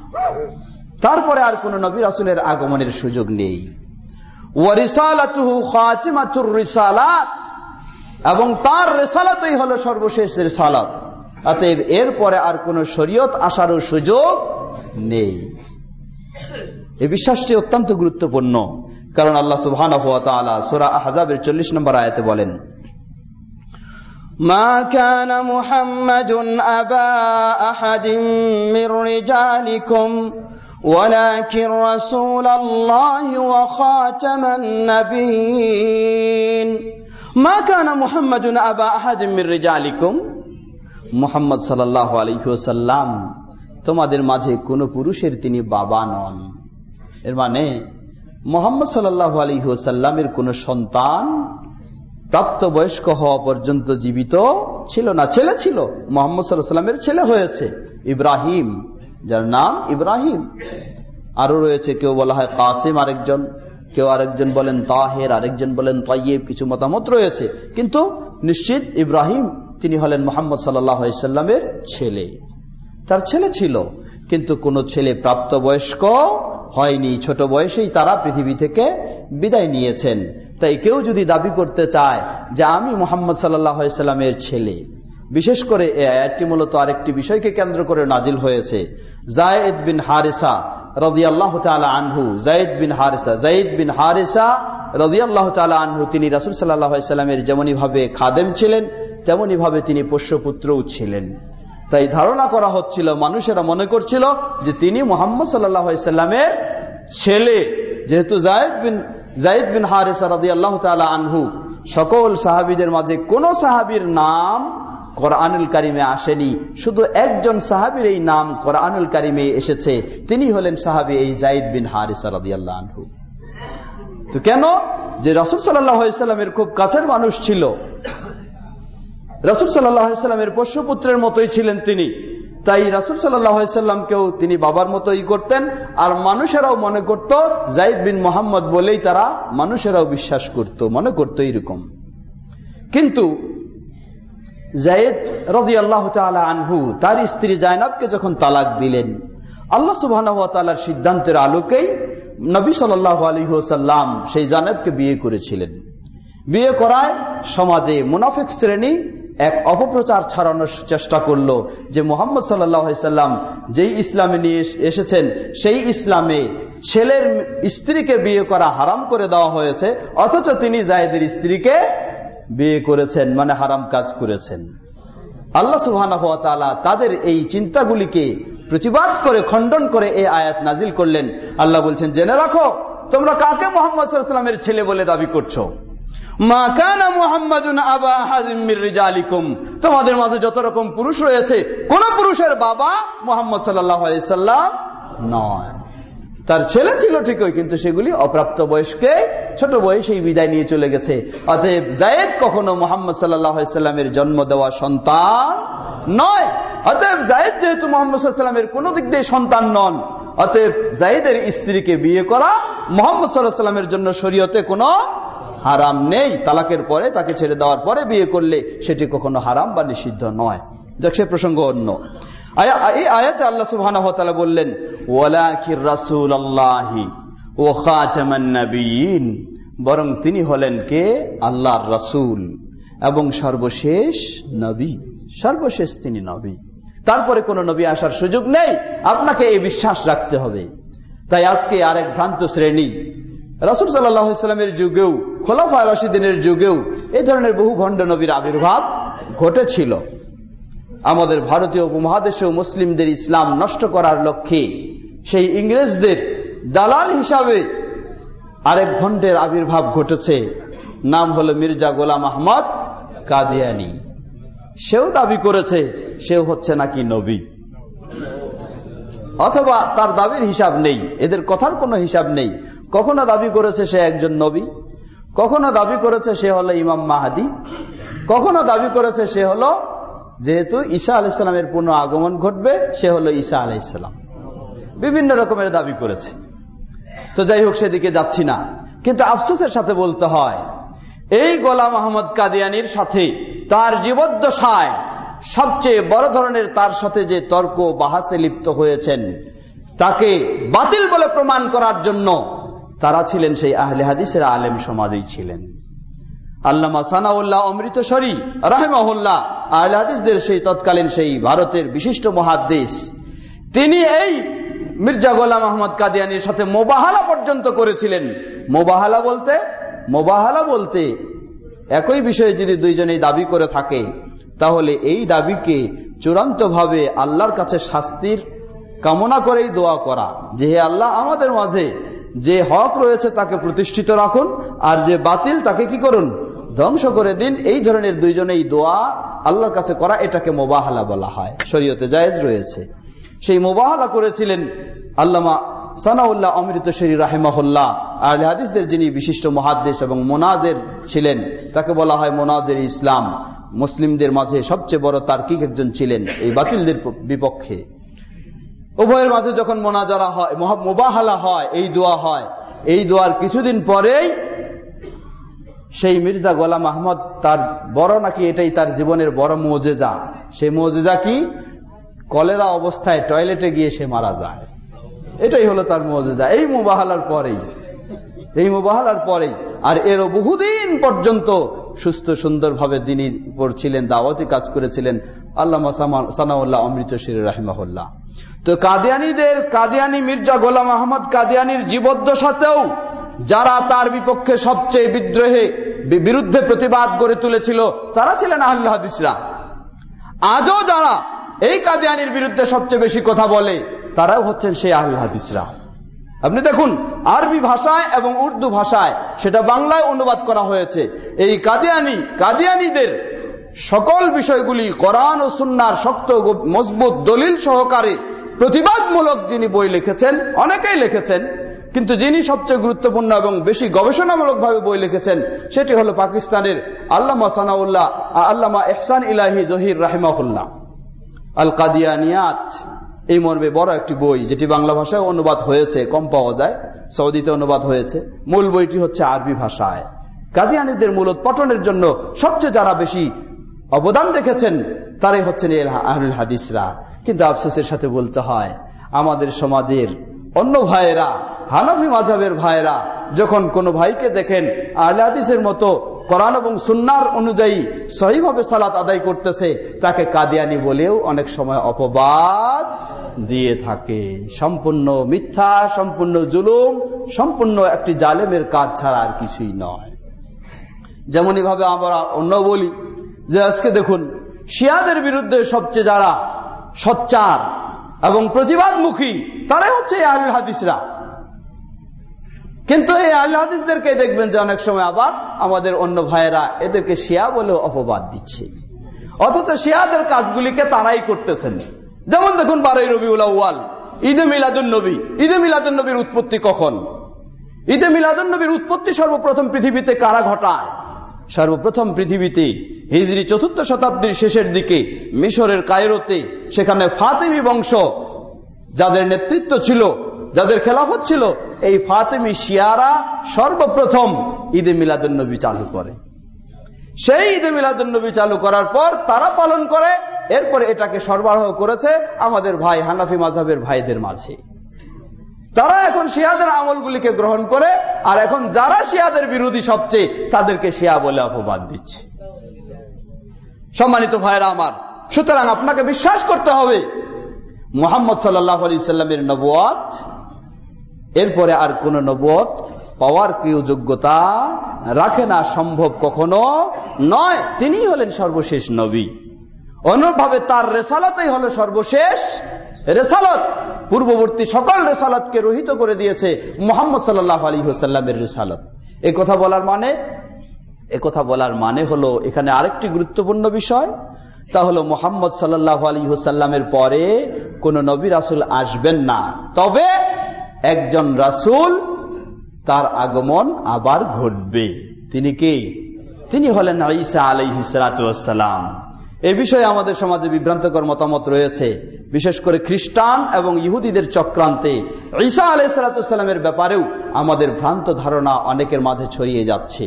Speaker 3: তারপরে আর কোন নবী রাসূলের আগমনের সুযোগ নেই। ওয়া রিসালাতুহু খাতিমাতুর রিসালাত, এবং তার রিসালাতই হলো সর্বশেষ রিসালাত, অতএব এরপরে আর কোন শরীয়ত আসারও সুযোগ নেই। এই বিশ্বাসটি অত্যন্ত গুরুত্বপূর্ণ, কারণ আল্লাহ সুবহানাহু ওয়া তাআলা সূরা আহজাবের চল্লিশ নম্বর আয়াতে বলেন, মা কানা মুহাম্মাদুন আবা আহাদিম মির রিজালিকুম ওয়ালাকিন রাসূলুল্লাহি ওয়া খাতামান নাবিয়্যিন। মা কানা মুহাম্মাদুন আবা আহাদিম মির রিজালিকুম, মুহাম্মদ সাল্লাল্লাহু আলাইহি ওয়াসাল্লাম তোমাদের মাঝে কোন পুরুষের তিনি বাবা নন। এর মানে মুহাম্মদ সাল্লাল্লাহু আলাইহি ওয়াসাল্লামের কোন সন্তান প্রাপ্তবয়স্ক হওয়া পর্যন্ত জীবিত ছিল না। ছেলে ছিল, মুহাম্মদ সাল্লাল্লাহু আলাইহি ওয়াসাল্লামের ছেলে হয়েছে ইব্রাহিম, যার নাম ইব্রাহিম। আরো রয়েছে, কেউ বলা হয় কাসিম আরেকজন, কেউ আরেকজন বলেন তাহের, আরেকজন বলেন তাইয়্যিব, কিছু মতামত রয়েছে, কিন্তু নিশ্চিত ইব্রাহিম তিনি হলেন মুহাম্মদ সাল্লাল্লাহু আলাইহি ওয়াসাল্লামের ছেলে। তার ছেলে ছিল, কিন্তু কোন ছেলে প্রাপ্তবয়স্ক হয়নি, ছোট বয়সেই তারা পৃথিবী থেকে বিদায় নিয়েছেন। তাই কেউ যদি দাবি করতে চায় যে আমি মুহাম্মদ সাল্লাল্লাহু আলাইহি ওয়াসাল্লামের ছেলে, বিশেষ করে এই আয়াতটি মূলত আরেকটি বিষয়কে কেন্দ্র করে নাজিল হয়েছে। যায়েদ বিন হারিসা রাদিয়াল্লাহু তাআলা আনহু, যায়েদ বিন হারিসা যায়েদ বিন হারিসা রাদিয়াল্লাহু তাআলা আনহু তিনি রাসূল সাল্লাল্লাহু আলাইহি ওয়াসাল্লামের যেমনি ভাবে খাদেম ছিলেন, তেমনি ভাবে তিনি পোষ্যপুত্রও ছিলেন। তাই ধারণা করা হচ্ছিল, মানুষেরা মনে করছিল যে তিনি মুহাম্মদ সাল্লাল্লাহু আলাইহি ওয়াসাল্লামের ছেলে। যেহেতু যায়েদ বিন যায়েদ বিন হারিসা রাদিয়াল্লাহু তাআলা আনহু সকল সাহাবীদের মাঝে কোন সাহাবীর নাম কোরআনুল কারিমে আসেনি, শুধু একজন সাহাবীর এই নাম কোরআনুল কারিমে এসেছে, তিনি হলেন সাহাবী এই যায়েদ বিন হারিসা রাদিয়াল্লাহু আনহু। তো কেন? যে রাসূল সাল্লাল্লাহু আলাইহি ওয়াসাল্লামের খুব কাছের মানুষ ছিল, রাসূল সাল্লাল্লাহু আলাইহি ওয়াসাল্লামের পোষ্যপুত্রের মতোই ছিলেন তিনি। তাই রাসূল সাল্লাল্লাহু আলাইহি ওয়াসাল্লামকেও তিনি বাবার মতোই করতেন, আর মানুষেরাও মনে করত যায়েদ বিন মুহাম্মদ বলেই তারা মানুষেরাও বিশ্বাস করত, মনে করত এরকম। কিন্তু যায়েদ রাদিয়াল্লাহু তাআলা আনহু তার স্ত্রী জায়নাবকে যখন তালাক দিলেন, আল্লাহ সুবহানাহু ওয়া তাআলার সিদ্ধান্তের আলোকেই নবী সাল্লাল্লাহু আলাইহি ওয়াসাল্লাম সেই জায়নাবকে বিয়ে করেছিলেন। বিয়ে করায় সমাজে মুনাফিক শ্রেণী এক অপপ্রচার ছড়ানোর চেষ্টা করলো যে মুহাম্মদ সাল্লাল্লাহু আলাইহি ওয়াসাল্লাম যেই ইসলামে নিয়ে এসেছেন সেই ইসলামে ছেলের স্ত্রীকে বিয়ে করা হারাম করে দেওয়া হয়েছে, অথচ তিনি যায়েদের স্ত্রীকে বিয়ে করেছেন মানে হারাম কাজ করেছেন। আল্লাহ সুবহানাহু ওয়া তাআলা তাদের এই চিন্তাগুলিকে প্রতিবাদ করে খণ্ডন করে এই আয়াত নাজিল করলেন। আল্লাহ বলছেন, জেনে রাখো তোমরা কাকে মুহাম্মদ সাল্লাল্লাহু আলাইহি ওয়াসাল্লামের ছেলে বলে দাবি করছো। মা কানা মুহাম্মাদুন আবা আহাদিম মির রিজালিকুম, তোমাদের মাঝে যত রকম পুরুষ রয়েছে কোন পুরুষের বাবা মুহাম্মদ সাল্লাল্লাহু আলাইহি সাল্লাম নয়। তার ছেলে ছিল ঠিকই, কিন্তু সেগুলি অপ্রাপ্ত বয়স্কে ছোট বয়সেই বিদায় নিয়ে চলে গেছে। অতএব যায়েদ কখনো মুহাম্মদ সাল্লাল্লাহু আলাইহি সাল্লামের জন্ম দেওয়া সন্তান নয়। অতএব যায়েদ যেহেতু মুহাম্মদ সাল্লাল্লাহু আলাইহি সাল্লামের কোন দিক দিয়ে সন্তান নন, অতএব যায়েদের স্ত্রীকে বিয়ে করা মুহাম্মদ সাল্লাল্লাহু আলাইহি সাল্লামের জন্য শরীয়তে কোনো হারাম নেই। তালাকের পরে তাকে ছেড়ে দেওয়ার পরে বিয়ে করলে সেটি কখনো হারাম বা নিষিদ্ধ নয়। যাক, সে প্রসঙ্গ অন্য। এই আয়াতে আল্লাহ সুবহানাহু ওয়া তাআলা বললেন, ওয়ালাকির রাসূলুল্লাহি ওয়া খাতামান নবিয়্যিন, বরং তিনি হলেন কে? আল্লাহর রাসূল এবং সর্বশেষ নবী। সর্বশেষ তিনি নবী, তারপরে কোন নবী আসার সুযোগ নেই। আপনাকে এই বিশ্বাস রাখতে হবে। তাই আজকে আরেক ভ্রান্ত শ্রেণী, রাসূল সাল্লাল্লাহু আলাইহি ওয়াসাল্লামের যুগেও খোলাফায়ে রাশিদিনের যুগেও এই ধরনের বহু ভণ্ড নবীর আবির্ভাব ঘটেছিল। আমাদের ভারতীয় উপমহাদেশেও মুসলিমদের ইসলাম নষ্ট করার লক্ষ্যে সেই ইংরেজদের দালাল হিসাবে আরেক ভণ্ডের আবির্ভাব ঘটেছে। নাম হলো মির্জা গোলাম আহমদ কাদিয়ানী। সেও দাবি করেছে সেও হচ্ছে নাকি নবী, অথবা তার দাবির হিসাব নেই, এদের কথার কোনো হিসাব নেই। কখনো দাবি করেছে সে একজন নবী, কখনো দাবি করেছে সে হলো ইমাম মাহদী, কখনো দাবি করেছে সে হলো, যেহেতু ঈসা আলাইহিস সালামের পুনঃ আগমন ঘটবে, সে হলো ঈসা আলাইহিস সালাম। বিভিন্ন রকমের দাবি করেছে। তো যাই হোক, সেদিকে যাচ্ছি না, কিন্তু আফসোসের সাথে বলতে হয়, এই গোলাম আহমদ কাদিয়ানীর সাথে তার জীবদ্দশায় সবচেয়ে বড় ধরনের তার সাথে যে তর্ক বাহাসে লিপ্ত হয়েছেন, তাকে বাতিল বলে প্রমাণ করার জন্য তারা ছিলেন সেই আহলে হাদিসের আলেম সমাজেই ছিলেন। আল্লামা সানাউল্লাহ অমৃতসরী রাহিমাহুল্লাহ, আহলে হাদিসদের সেই তৎকালীন সেই ভারতের বিশিষ্ট মুহাদ্দিস, তিনি এই মির্জা গোলাম আহমদ কাদিয়ানীর সাথে মোবাহালা পর্যন্ত করেছিলেন। মোবাহালা বলতে মোবাহালা বলতে একই বিষয়ে যদি দুইজনেই দাবি করে থাকে, তাহলে এই দাবিকে চূড়ান্তভাবে আল্লাহর কাছে শাস্তির কামনা করেই দোয়া করা, যে হে আল্লাহ, আমাদের মাঝে যে হক রয়েছে তাকে প্রতিষ্ঠিত রাখুন, আর যে বাতিল তাকে কি করুন, ধ্বংস করে দিন। এই ধরনের দুইজনেই দোয়া আল্লাহর কাছে করা, এটাকে মোবাহালা বলা হয়, শরীয়তে জায়েজ রয়েছে। সেই মোবাহালা করেছিলেন আল্লামা সানাউল্লাহ অমৃতসরী রাহিমাহুল্লাহ, আহলে হাদিসদের যিনি বিশিষ্ট মুহাদ্দিস এবং মুনাজির ছিলেন, তাকে বলা হয় মুনাজির ইসলাম। মুসলিমদের মাঝে সবচেয়ে বড় তার্কিক একজন ছিলেন এই বাতিলদের বিপক্ষে। উভয়ের মাঝে যখন মোনাজারা হয়, মুবাহালা হয়, এই দোয়া হয়, এই দোয়ার কিছুদিন পরেই সেই মির্জা গোলাম আহমদ, তার বড় নাকি এটাই তার জীবনের বড় মুজিজা। সেই মুজিজা কি? কলেরা অবস্থায় টয়লেটে গিয়ে সে মারা যায়। এটাই হলো তার মুজিজা। এই মুবাহালার পরেই এই মুবাহালার পরেই আর এরও বহুদিন পর্যন্ত সুস্থ সুন্দরভাবে দিনের উপর ছিলেন, দাওয়াতি কাজ করেছিলেন আল্লামা সানাউল্লাহ অমৃতসরী রাহিমাহুল্লাহ। তো কাদিয়ানীদের, কাদিয়ানী মির্জা গোলাম আহমদ কাদিয়ানীর জীবদ্দশাতেও যারা তার বিপক্ষে সবচেয়ে বিদ্রোহে বিরুদ্ধে প্রতিবাদ গড়ে তুলেছিল, তারা ছিলেন আহলে হাদিসরা। আজও যারা এই কাদিয়ানীর বিরুদ্ধে সবচেয়ে বেশি কথা বলে, তারাও হচ্ছেন সেই আহলে হাদিসরা। আপনি দেখুন, আরবি ভাষায় এবং উর্দু ভাষায় সেটা বাংলায় অনুবাদ করা হয়েছে। এই কাদিয়ানী কাদিয়ানীদের সকল বিষয়গুলি কোরআন ও সুন্নাহর শক্ত মজবুত দলিল সহকারে প্রতিবাদমূলক যিনি বই লিখেছেন, অনেকেই লিখেছেন, কিন্তু যিনি সবচেয়ে গুরুত্বপূর্ণ এবং বেশি গবেষণামূলক ভাবে বই লিখেছেন, সেটি হলো পাকিস্তানের আল্লামা সানাউল্লাহ আল্লামা ইহসান ইলাহি জহির রাহিমাহুল্লাহ, আল কাদিয়ানিয়াত, এই মর্মে বড় একটি বই, যেটি বাংলা ভাষায় অনুবাদ হয়েছে, কম পাওয়া যায়, সৌদিতে অনুবাদ হয়েছে। মূল বইটি হচ্ছে আরবি ভাষায়। কাদিয়ানীদের মূলত পতনের জন্য সবচেয়ে যারা বেশি অবদান রেখেছেন, তারাই হচ্ছেন আহলুল হাদিসরা। কিন্তু আফসোসের সাথে বলতে হয়, আমাদের সমাজের অন্য ভাইয়েরা, হানাফি মাযহাবের ভাইয়েরা, যখন কোন ভাইকে দেখেন আহলে হাদিসের মতো কোরআন এবং সুন্নাহর অনুযায়ী সহিভাবে সালাত আদায় করতেছে, তাকে কাদিয়ানী বলেও অনেক সময় অপবাদ দিয়ে থাকে। সম্পূর্ণ মিথ্যা, সম্পূর্ণ জুলুম, সম্পূর্ণ একটি জালেমের কাজ ছাড়া আর কিছুই নয়। যেমনই ভাবে আমরা অন্য বলি যে আজকে দেখুন শিয়াদের বিরুদ্ধে সবচেয়ে যারা সোচ্চার এবং প্রতিবাদমুখী তারাই হচ্ছে এই আহলুল হাদিসরা। কিন্তু এই আহলুল হাদিসদেরকে দেখবেন যে অনেক সময় আবার আমাদের অন্য ভাইয়েরা এদেরকে শিয়া বলেও অপবাদ দিচ্ছে, অথচ শিয়াদের কাজগুলিকে তারাই করতেছেন। যেমন দেখুন বারোই রবিউল আউয়াল, ঈদে মিলাদুন নবী। ঈদে মিলাদুন নবীর উৎপত্তি কখন? ঈদে মিলাদুন নবীর উৎপত্তি সর্বপ্রথম পৃথিবীতে কারা ঘটায়? সর্বপ্রথম পৃথিবীতে হিজরি চতুর্থ শতাব্দীর শেষের দিকে মিশরের কায়রোতে, সেখানে ফাতেমি বংশ যাদের নেতৃত্ব ছিল, যাদের খেলাফত ছিল, এই ফাতেমি শিয়ারা সর্বপ্রথম ঈদে মিলাদুন নবী চালু করে। সেই ঈদে মিলাদুন নবী চালু করার পর তারা পালন করে, এরপরে এটাকে সরবরাহ করেছে আমাদের ভাই হানাফি মাযহাবের ভাইদের মাঝে। তারা এখন শিয়াদের আমলগুলিকে গ্রহণ করে, আর এখন যারা শিয়াদের বিরোধী সবচেয়ে তাদেরকে শিয়া বলে অপবাদ দিচ্ছে। সম্মানিত ভাইরা আমার, সুতরাং আপনাকে বিশ্বাস করতে হবে মুহাম্মদ সাল্লাল্লাহু আলাইহি সাল্লামের নবুয়ত, এরপরে আর কোন নবুয়ত পাওয়ার কেউ যোগ্যতা রাখে না, সম্ভব কখনো নয়। তিনি হলেন সর্বশেষ নবী। অনুরূপভাবে তার রেসালাতই হলো সর্বশেষ রেসালত। পূর্ববর্তী সকল রেসালতকে রহিত করে দিয়েছে মুহাম্মদ সাল্লাল্লাহু আলাইহি ওয়াসাল্লামের রেসালত। এই কথা বলার মানে এ কথা বলার মানে হলো এখানে আরেকটি গুরুত্বপূর্ণ বিষয়, তা হলো মুহাম্মদ সাল্লাল্লাহু আলাইহি ওয়াসাল্লামের পরে কোন নবী রাসূল আসবেন না, তবে একজন রাসূল তার আগমন আবার ঘটবে। তিনি কি? তিনি হলেন ঈসা আলাইহিস সালাতু ওয়াস সালাম। এই বিষয়ে আমাদের সমাজে বিভ্রান্তকর মতামত রয়েছে, বিশেষ করে খ্রিস্টান এবং ইহুদিদের চক্রান্তে ঈসা আলাইহিস সালাতু ওয়াস সালামের ব্যাপারেও আমাদের ভ্রান্ত ধারণা অনেকের মাঝে ছড়িয়ে যাচ্ছে।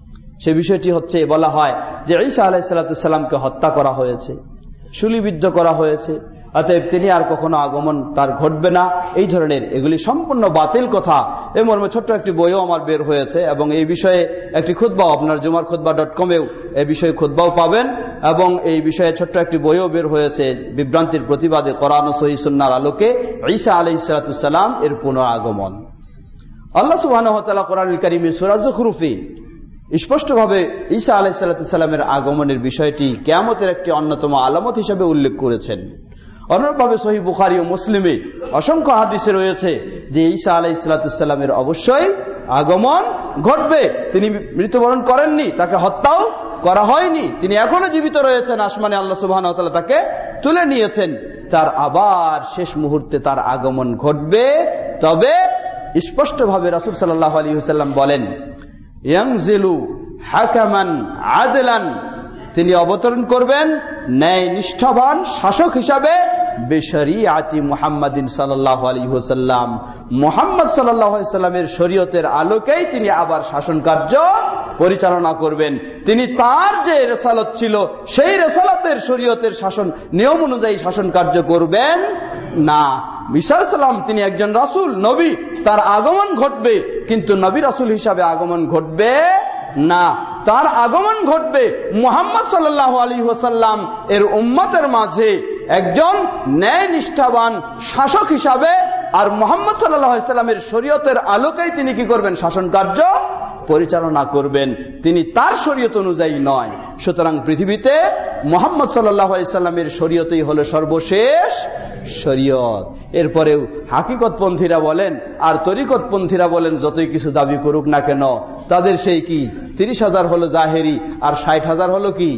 Speaker 3: সে বিষয়টি হচ্ছে, বলা হয় যে ঈসা আলাইহিস সালাতু ওয়াস সালামকে হত্যা করা হয়েছে, শূলিবিদ্ধ করা হয়েছে, অতএব তিনি আর কখনো আগমন তার ঘটবে না। এই ধরনের এগুলি সম্পূর্ণ বাতিল কথা। এই মর্মে ছোট্ট একটি বইও আমার বের হয়েছে, এবং এই বিষয়ে একটি খুতবাও আপনার জুমার খুতবা ডট কমেও এই বিষয়ে খুতবাও পাবেন, এবং এই বিষয়ে ছোট্ট একটি বইও বের হয়েছে বিভ্রান্তির প্রতিবাদে কোরআন ও সহিহ সুন্নাহর আলোকে ঈসা আলাইহিস সালাতু ওয়াস সালাম এর পুনরাগমন। আল্লাহ সুবহানাহু ওয়া তাআলা কোরআনুল কারীমে সূরা যুখরুফে স্পষ্টভাবে ঈসা আলাইহিস সালাতু ওয়াস সালামের আগমনের বিষয়টি কিয়ামতের একটি অন্যতম আলামত হিসেবে উল্লেখ করেছেন। অনুরূপভাবে সহিহ বুখারী ও মুসলিমে অসংখ্য হাদিসে রয়েছে যে ঈসা আলাইহিস সালাতু ওয়াস সালামের অবশ্যই আগমন ঘটবে। তিনি মৃত্যুবরণ করেননি, তাকে হত্যাও করা হয়নি, তিনি এখনো জীবিত রয়েছেন আসমানে। আল্লাহ সুবহানাহু ওয়া তাআলা তাকে তুলে নিয়েছেন। তার আবার শেষ মুহূর্তে তার আগমন ঘটবে। তবে স্পষ্টভাবে রাসূল সাল্লাল্লাহু আলাইহি ওয়াসাল্লাম বলেন, ইয়ানজিলু হাকামান আদলান, তিনি অবতরণ করবেন ন্যায় নিষ্ঠাবান শাসক হিসাবে, বিশরিয়াতি মুহাম্মাদিন সাল্লাল্লাহু আলাইহি ওয়াসাল্লাম, মুহাম্মদ সাল্লাল্লাহু আলাইহি ওয়াসাল্লামের শরীয়তের আলোকেই তিনি আবার শাসন কার্য পরিচালনা করবেন। তিনি তার যে রিসালাত ছিল সেই রিসালাতের শরীয়তের শাসন নিয়ম অনুযায়ী শাসন কার্য করবেন না। ঈসা আলাইহিস সালাম তিনি একজন রাসূল, নবী, তার আগমন ঘটবে, কিন্তু নবী রাসূল হিসাবে আগমন ঘটবে না। তার আগমন ঘটবে মুহাম্মদ সাল্লাল্লাহু আলাইহি ওয়াসাল্লাম এর উম্মতের মাঝে একজন ন্যায় নিষ্ঠাবান শাসক হিসাবে, আর মুহাম্মদ সাল্লাল্লাহু আলাইহি ওয়াসাল্লামের শরীয়তের আলোকেই তিনি কি করবেন? শাসন কার্য পরিচালনা করবেন। তিনি তার শরীয়ত অনুযায়ী নয়। সুতরাং পৃথিবীতে মুহাম্মদ সাল্লাল্লাহু আলাইহি ওয়াসাল্লামের শরীয়তই হলো সর্বশেষ শরীয়ত। এরপরেও হাকিকতপন্থীরা বলেন আর তরিকতপন্থীরা বলেন, যতই কিছু দাবি করুক না কেন, তাদের সেই কি তিরিশ হাজার হলো জাহেরি আর ষাট হাজার হলো কি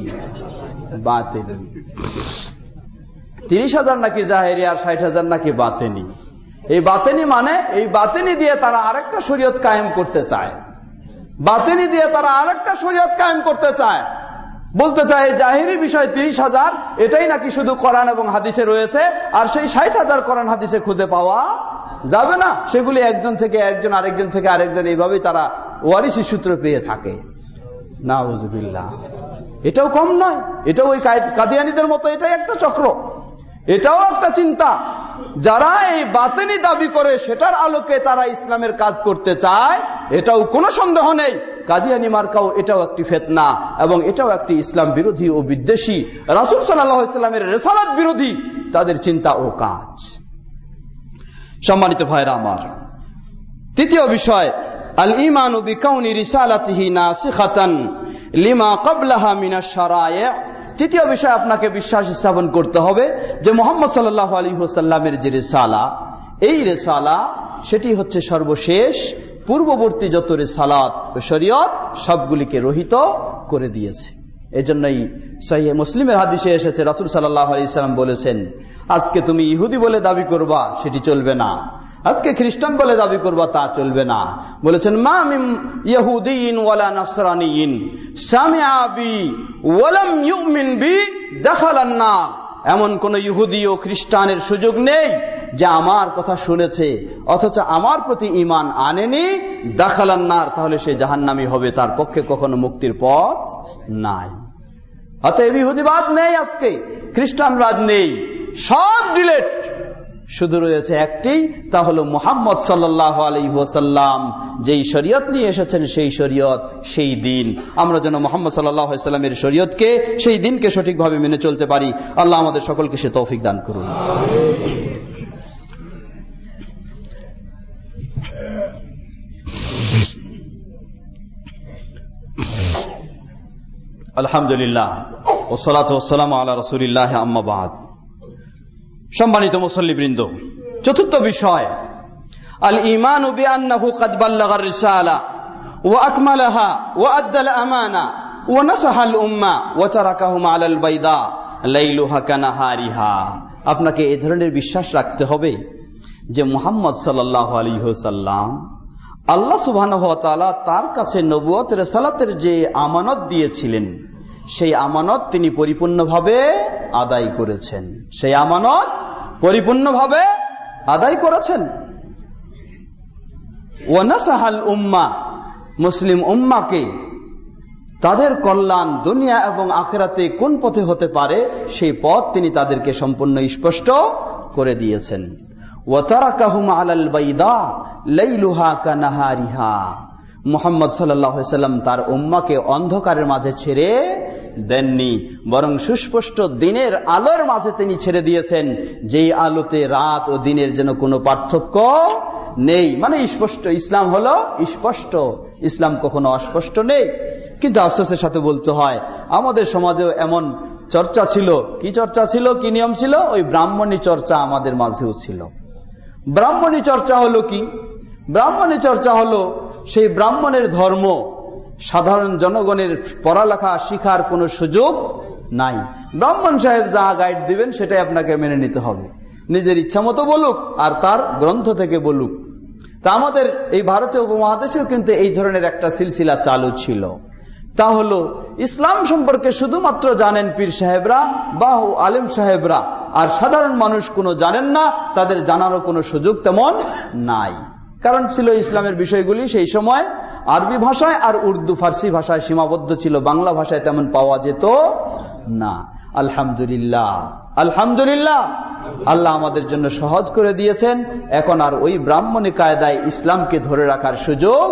Speaker 3: বাতিনি। তিরিশ হাজার নাকি জাহেরি আর ষাট হাজার নাকি বাতিনি। এই বাতিনি মানে এই বাতিনি দিয়ে তারা আরেকটা শরীয়ত কায়েম করতে চায়। বাতিনি দিয়ে তারা আরেকটা শরীয়ত কায়েম করতে চায়। বলতে চায় এই জাহেরি বিষয় তিরিশ হাজার এটাই নাকি শুধু কোরআন এবং হাদিসে রয়েছে, আর সেই ষাট হাজার কোরআন হাদিসে খুঁজে পাওয়া যাবে না। সেগুলি একজন থেকে একজন, আরেকজন থেকে আরেকজন, এইভাবেই তারা ওয়ারিসি সূত্র পেয়ে থাকে। নাউযুবিল্লাহ। এটাও কম নয়, এটাও ওই কাদিয়ানীদের মতো এটাই একটা চক্র, এটাও একটা চিন্তা। যারা এই বাতিনি দাবি করে সেটার আলোকে তারা ইসলামের কাজ করতে চায়, এটাও কোনো সন্দেহ নেই। কাদিয়ানী মার্কাও এটাও একটি ফিতনা, এবং এটাও একটি ইসলাম বিরোধী ও বিদ্বেষী, রাসূল সাল্লাল্লাহু আলাইহি ওয়াসাল্লামের রিসালাত বিরোধী তাদের চিন্তা ও কাজ। সম্মানিত ভাইরা আমার, তৃতীয় বিষয় আল ঈমানু বিকাউনি রিসালাতিহি নাসিখাতান লিমা ক্বাবলাহা মিনাশ শারায়ে'। তৃতীয় বিষয়, আপনাকে বিশ্বাস স্থাপন করতে হবে যে মুহাম্মদ সাল্লাল্লাহু আলাইহি ওয়াসাল্লামের যে রিসালা, এই রিসালা সেটি হচ্ছে সর্বশেষ, পূর্ববর্তী যত রিসালাত ও শরীয়ত সবগুলিকে রহিত করে দিয়েছে। এজন্যই সহিহ মুসলিমের হাদিসে এসেছে, রাসূল সাল্লাল্লাহু আলাইহি ওয়াসাল্লাম বলেছেন, আজকে তুমি ইহুদি বলে দাবি করবা, সেটি চলবে না। আজকে খ্রিস্টান বলে দাবি করবা, তা চলবে না। বলেছেন, মা মিন ইহুদিয়িন ওয়ালা নাসরানিয়িন সামিআ বি ওয়া লাম ইউমিন বি দাখালান নার। এমন কোন ইহুদি ও খ্রিস্টানের সুযোগ নেই যে আমার কথা শুনেছে অথচ আমার প্রতি ঈমান আনেনি, দাখালান নার, তাহলে সে জাহান্নামী হবে, তার পক্ষে কখনো মুক্তির পথ নাই। অতএব ইহুদিবাদ নেই, আজকে খ্রিস্টানবাদ নেই, সব ডিলেট। শুধু রয়েছে একটি, তা হলো মুহাম্মদ সাল্লাল্লাহু আলাইহি ওয়াসাল্লাম যেই শরীয়ত নিয়ে এসেছেন, সেই শরীয়ত, সেই দিন। আমরা যেন মুহাম্মদ সাল্লাল্লাহু আলাইহি ওয়াসাল্লামের শরীয়তকে, সেই দিনকে সঠিকভাবে মেনে চলতে পারি। আল্লাহ আমাদের সকলকে সে তৌফিক দান করুন। আলহামদুলিল্লাহ ওয়াসসালাতু ওয়াসসালামু আলা রাসূলিল্লাহ, আম্মা বাদ। সম্মানিত মুসল্লিবৃন্দ, চতুর্থ বিষয়, আল ঈমানু বিআন্নাহু ক্বাদ বাল্লাগার রিসালা ওয়া আকমালাহা ওয়া আদ্দাল আমানা ওয়া নাসাহাল উম্মাহ ওয়া তারাকাহুম আলাল বাইদা লাইলুহা কানাহারিহা। আপনাকে এই ধরনের বিশ্বাস রাখতে হবে যে মুহাম্মদ সাল্লাল্লাহু আলাইহি ওয়াসাল্লাম আল্লাহ সুবহানাহু ওয়া তাআলা তার কাছে নবুয়ত রিসালাতের যে আমানত দিয়েছিলেন, সেই আমানত তিনি পরিপূর্ণভাবে আদায় করেছেন। সেই আমানত পরিপূর্ণভাবে আদায় করেছেন। ওয়া নাসাহাল উম্মাহ, মুসলিম উম্মাহকে তাদের কল্যাণ দুনিয়া এবং আখিরাতে কোন পথে হতে পারে, সেই পথ তিনি তাদেরকে সম্পূর্ণ স্পষ্ট করে দিয়েছেন। ওয়া তারাকাহুম আলাল বাইদা লাইলুহা কানাহারিহা। মুহাম্মদ সাল্লাল্লাহু আলাইহি ওয়াসাল্লাম তার উম্মাহকে অন্ধকারের মাঝে ছেড়ে দেননি, বরং সুস্পষ্ট দিনের আলোর মাঝে তিনি ছেড়ে দিয়েছেন, যেই আলোতে রাত ও দিনের যেন কোনো পার্থক্য নেই। মানে স্পষ্ট, ইসলাম হলো স্পষ্ট, ইসলাম কখনো অস্পষ্ট নেই। কিন্তু আফসোসের সাথে বলতে হয়, আমাদের সমাজেও এমন চর্চা ছিল। কি চর্চা ছিল, কি নিয়ম ছিল? ওই ব্রাহ্মণী চর্চা আমাদের মাঝেও ছিল। ব্রাহ্মণী চর্চা হলো কি? ব্রাহ্মণী চর্চা হলো সেই ব্রাহ্মণের ধর্ম, সাধারণ জনগণের পড়ালেখা শিখার কোনো সুযোগ নাই। ব্রাহ্মণ সাহেব যা গাইড দিবেন সেটাই আপনাকে মেনে নিতে হবে, নিজের ইচ্ছা মতো বলুক আর তার গ্রন্থ থেকে বলুক। তা আমাদের এই ভারতীয় উপমহাদেশেও কিন্তু এই ধরনের একটা সিলসিলা চালু ছিল। তা হলো ইসলাম সম্পর্কে শুধুমাত্র জানেন পীর সাহেবরা বা আলেম সাহেবরা, আর সাধারণ মানুষ কোনো জানেন না, তাদের জানারও কোনো সুযোগ তেমন নাই। কারণ ছিল ইসলামের বিষয়গুলি সেই সময় আরবি ভাষায় আর উর্দু ফার্সি ভাষায় সীমাবদ্ধ ছিল, বাংলা ভাষায় তেমন পাওয়া যেত না। আলহামদুলিল্লাহ, আলহামদুলিল্লাহ, আল্লাহ আমাদের জন্য সহজ করে দিয়েছেন। এখন আর ওই ব্রাহ্মণী কায়দায় ইসলামকে ধরে রাখার সুযোগ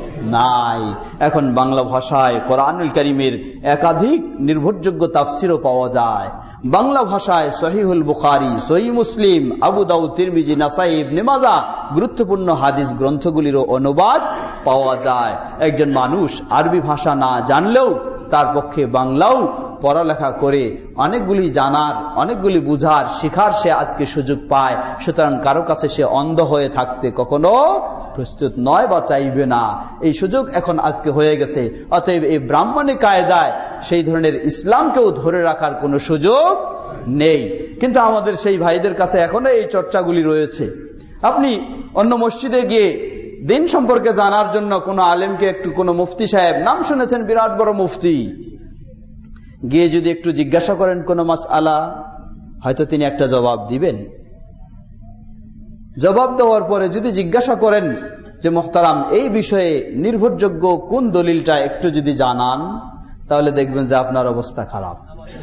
Speaker 3: নাই। এখন বাংলা ভাষায় কোরআনুল কারীমের একাধিক নির্ভরযোগ্য তাফসিরও পাওয়া যায়। বাংলা ভাষায় সহিহুল বুখারী, সহিহ মুসলিম, আবু দাউদ, তিরমিজি, নাসাই, ইবনে মাজাহ গুরুত্বপূর্ণ হাদিস গ্রন্থগুলিরও অনুবাদ পাওয়া যায়। একজন মানুষ আরবি ভাষা না জানলেও তার পক্ষে বাংলাও পড়ালেখা করে অনেকগুলি জানার, অনেকগুলি বুঝার, শিখার সে আজকে সুযোগ পায়। সুতরাং কারো কাছে সে অন্ধ হয়ে থাকতে কখনো প্রস্তুত নয় বা চাইবে না। এই সুযোগ এখন আজকে হয়ে গেছে। অতএব এই ব্রাহ্মণী কায়দায় সেই ধরনের ইসলামকেও ধরে রাখার কোনো সুযোগ নেই। কিন্তু আমাদের সেই ভাইদের কাছে এখনো এই চর্চাগুলি রয়েছে। আপনি অন্য মসজিদে গিয়ে দিন সম্পর্কে জানার জন্য কোনো আলেমকে, একটু কোনো মুফতি সাহেব, নাম শুনেছেন বিরাট বড় মুফতি, গিয়ে যদি একটু জিজ্ঞাসা করেন কোন মাসআলা, হয়তো তিনি একটা জবাব দিবেন। জবাব দেওয়ার পরে যদি জিজ্ঞাসা করেন যে মুহতারাম এই বিষয়ে নির্ভরযোগ্য কোন দলিলটা একটু যদি জানান, তাহলে দেখবেন যে আপনার অবস্থা খারাপ।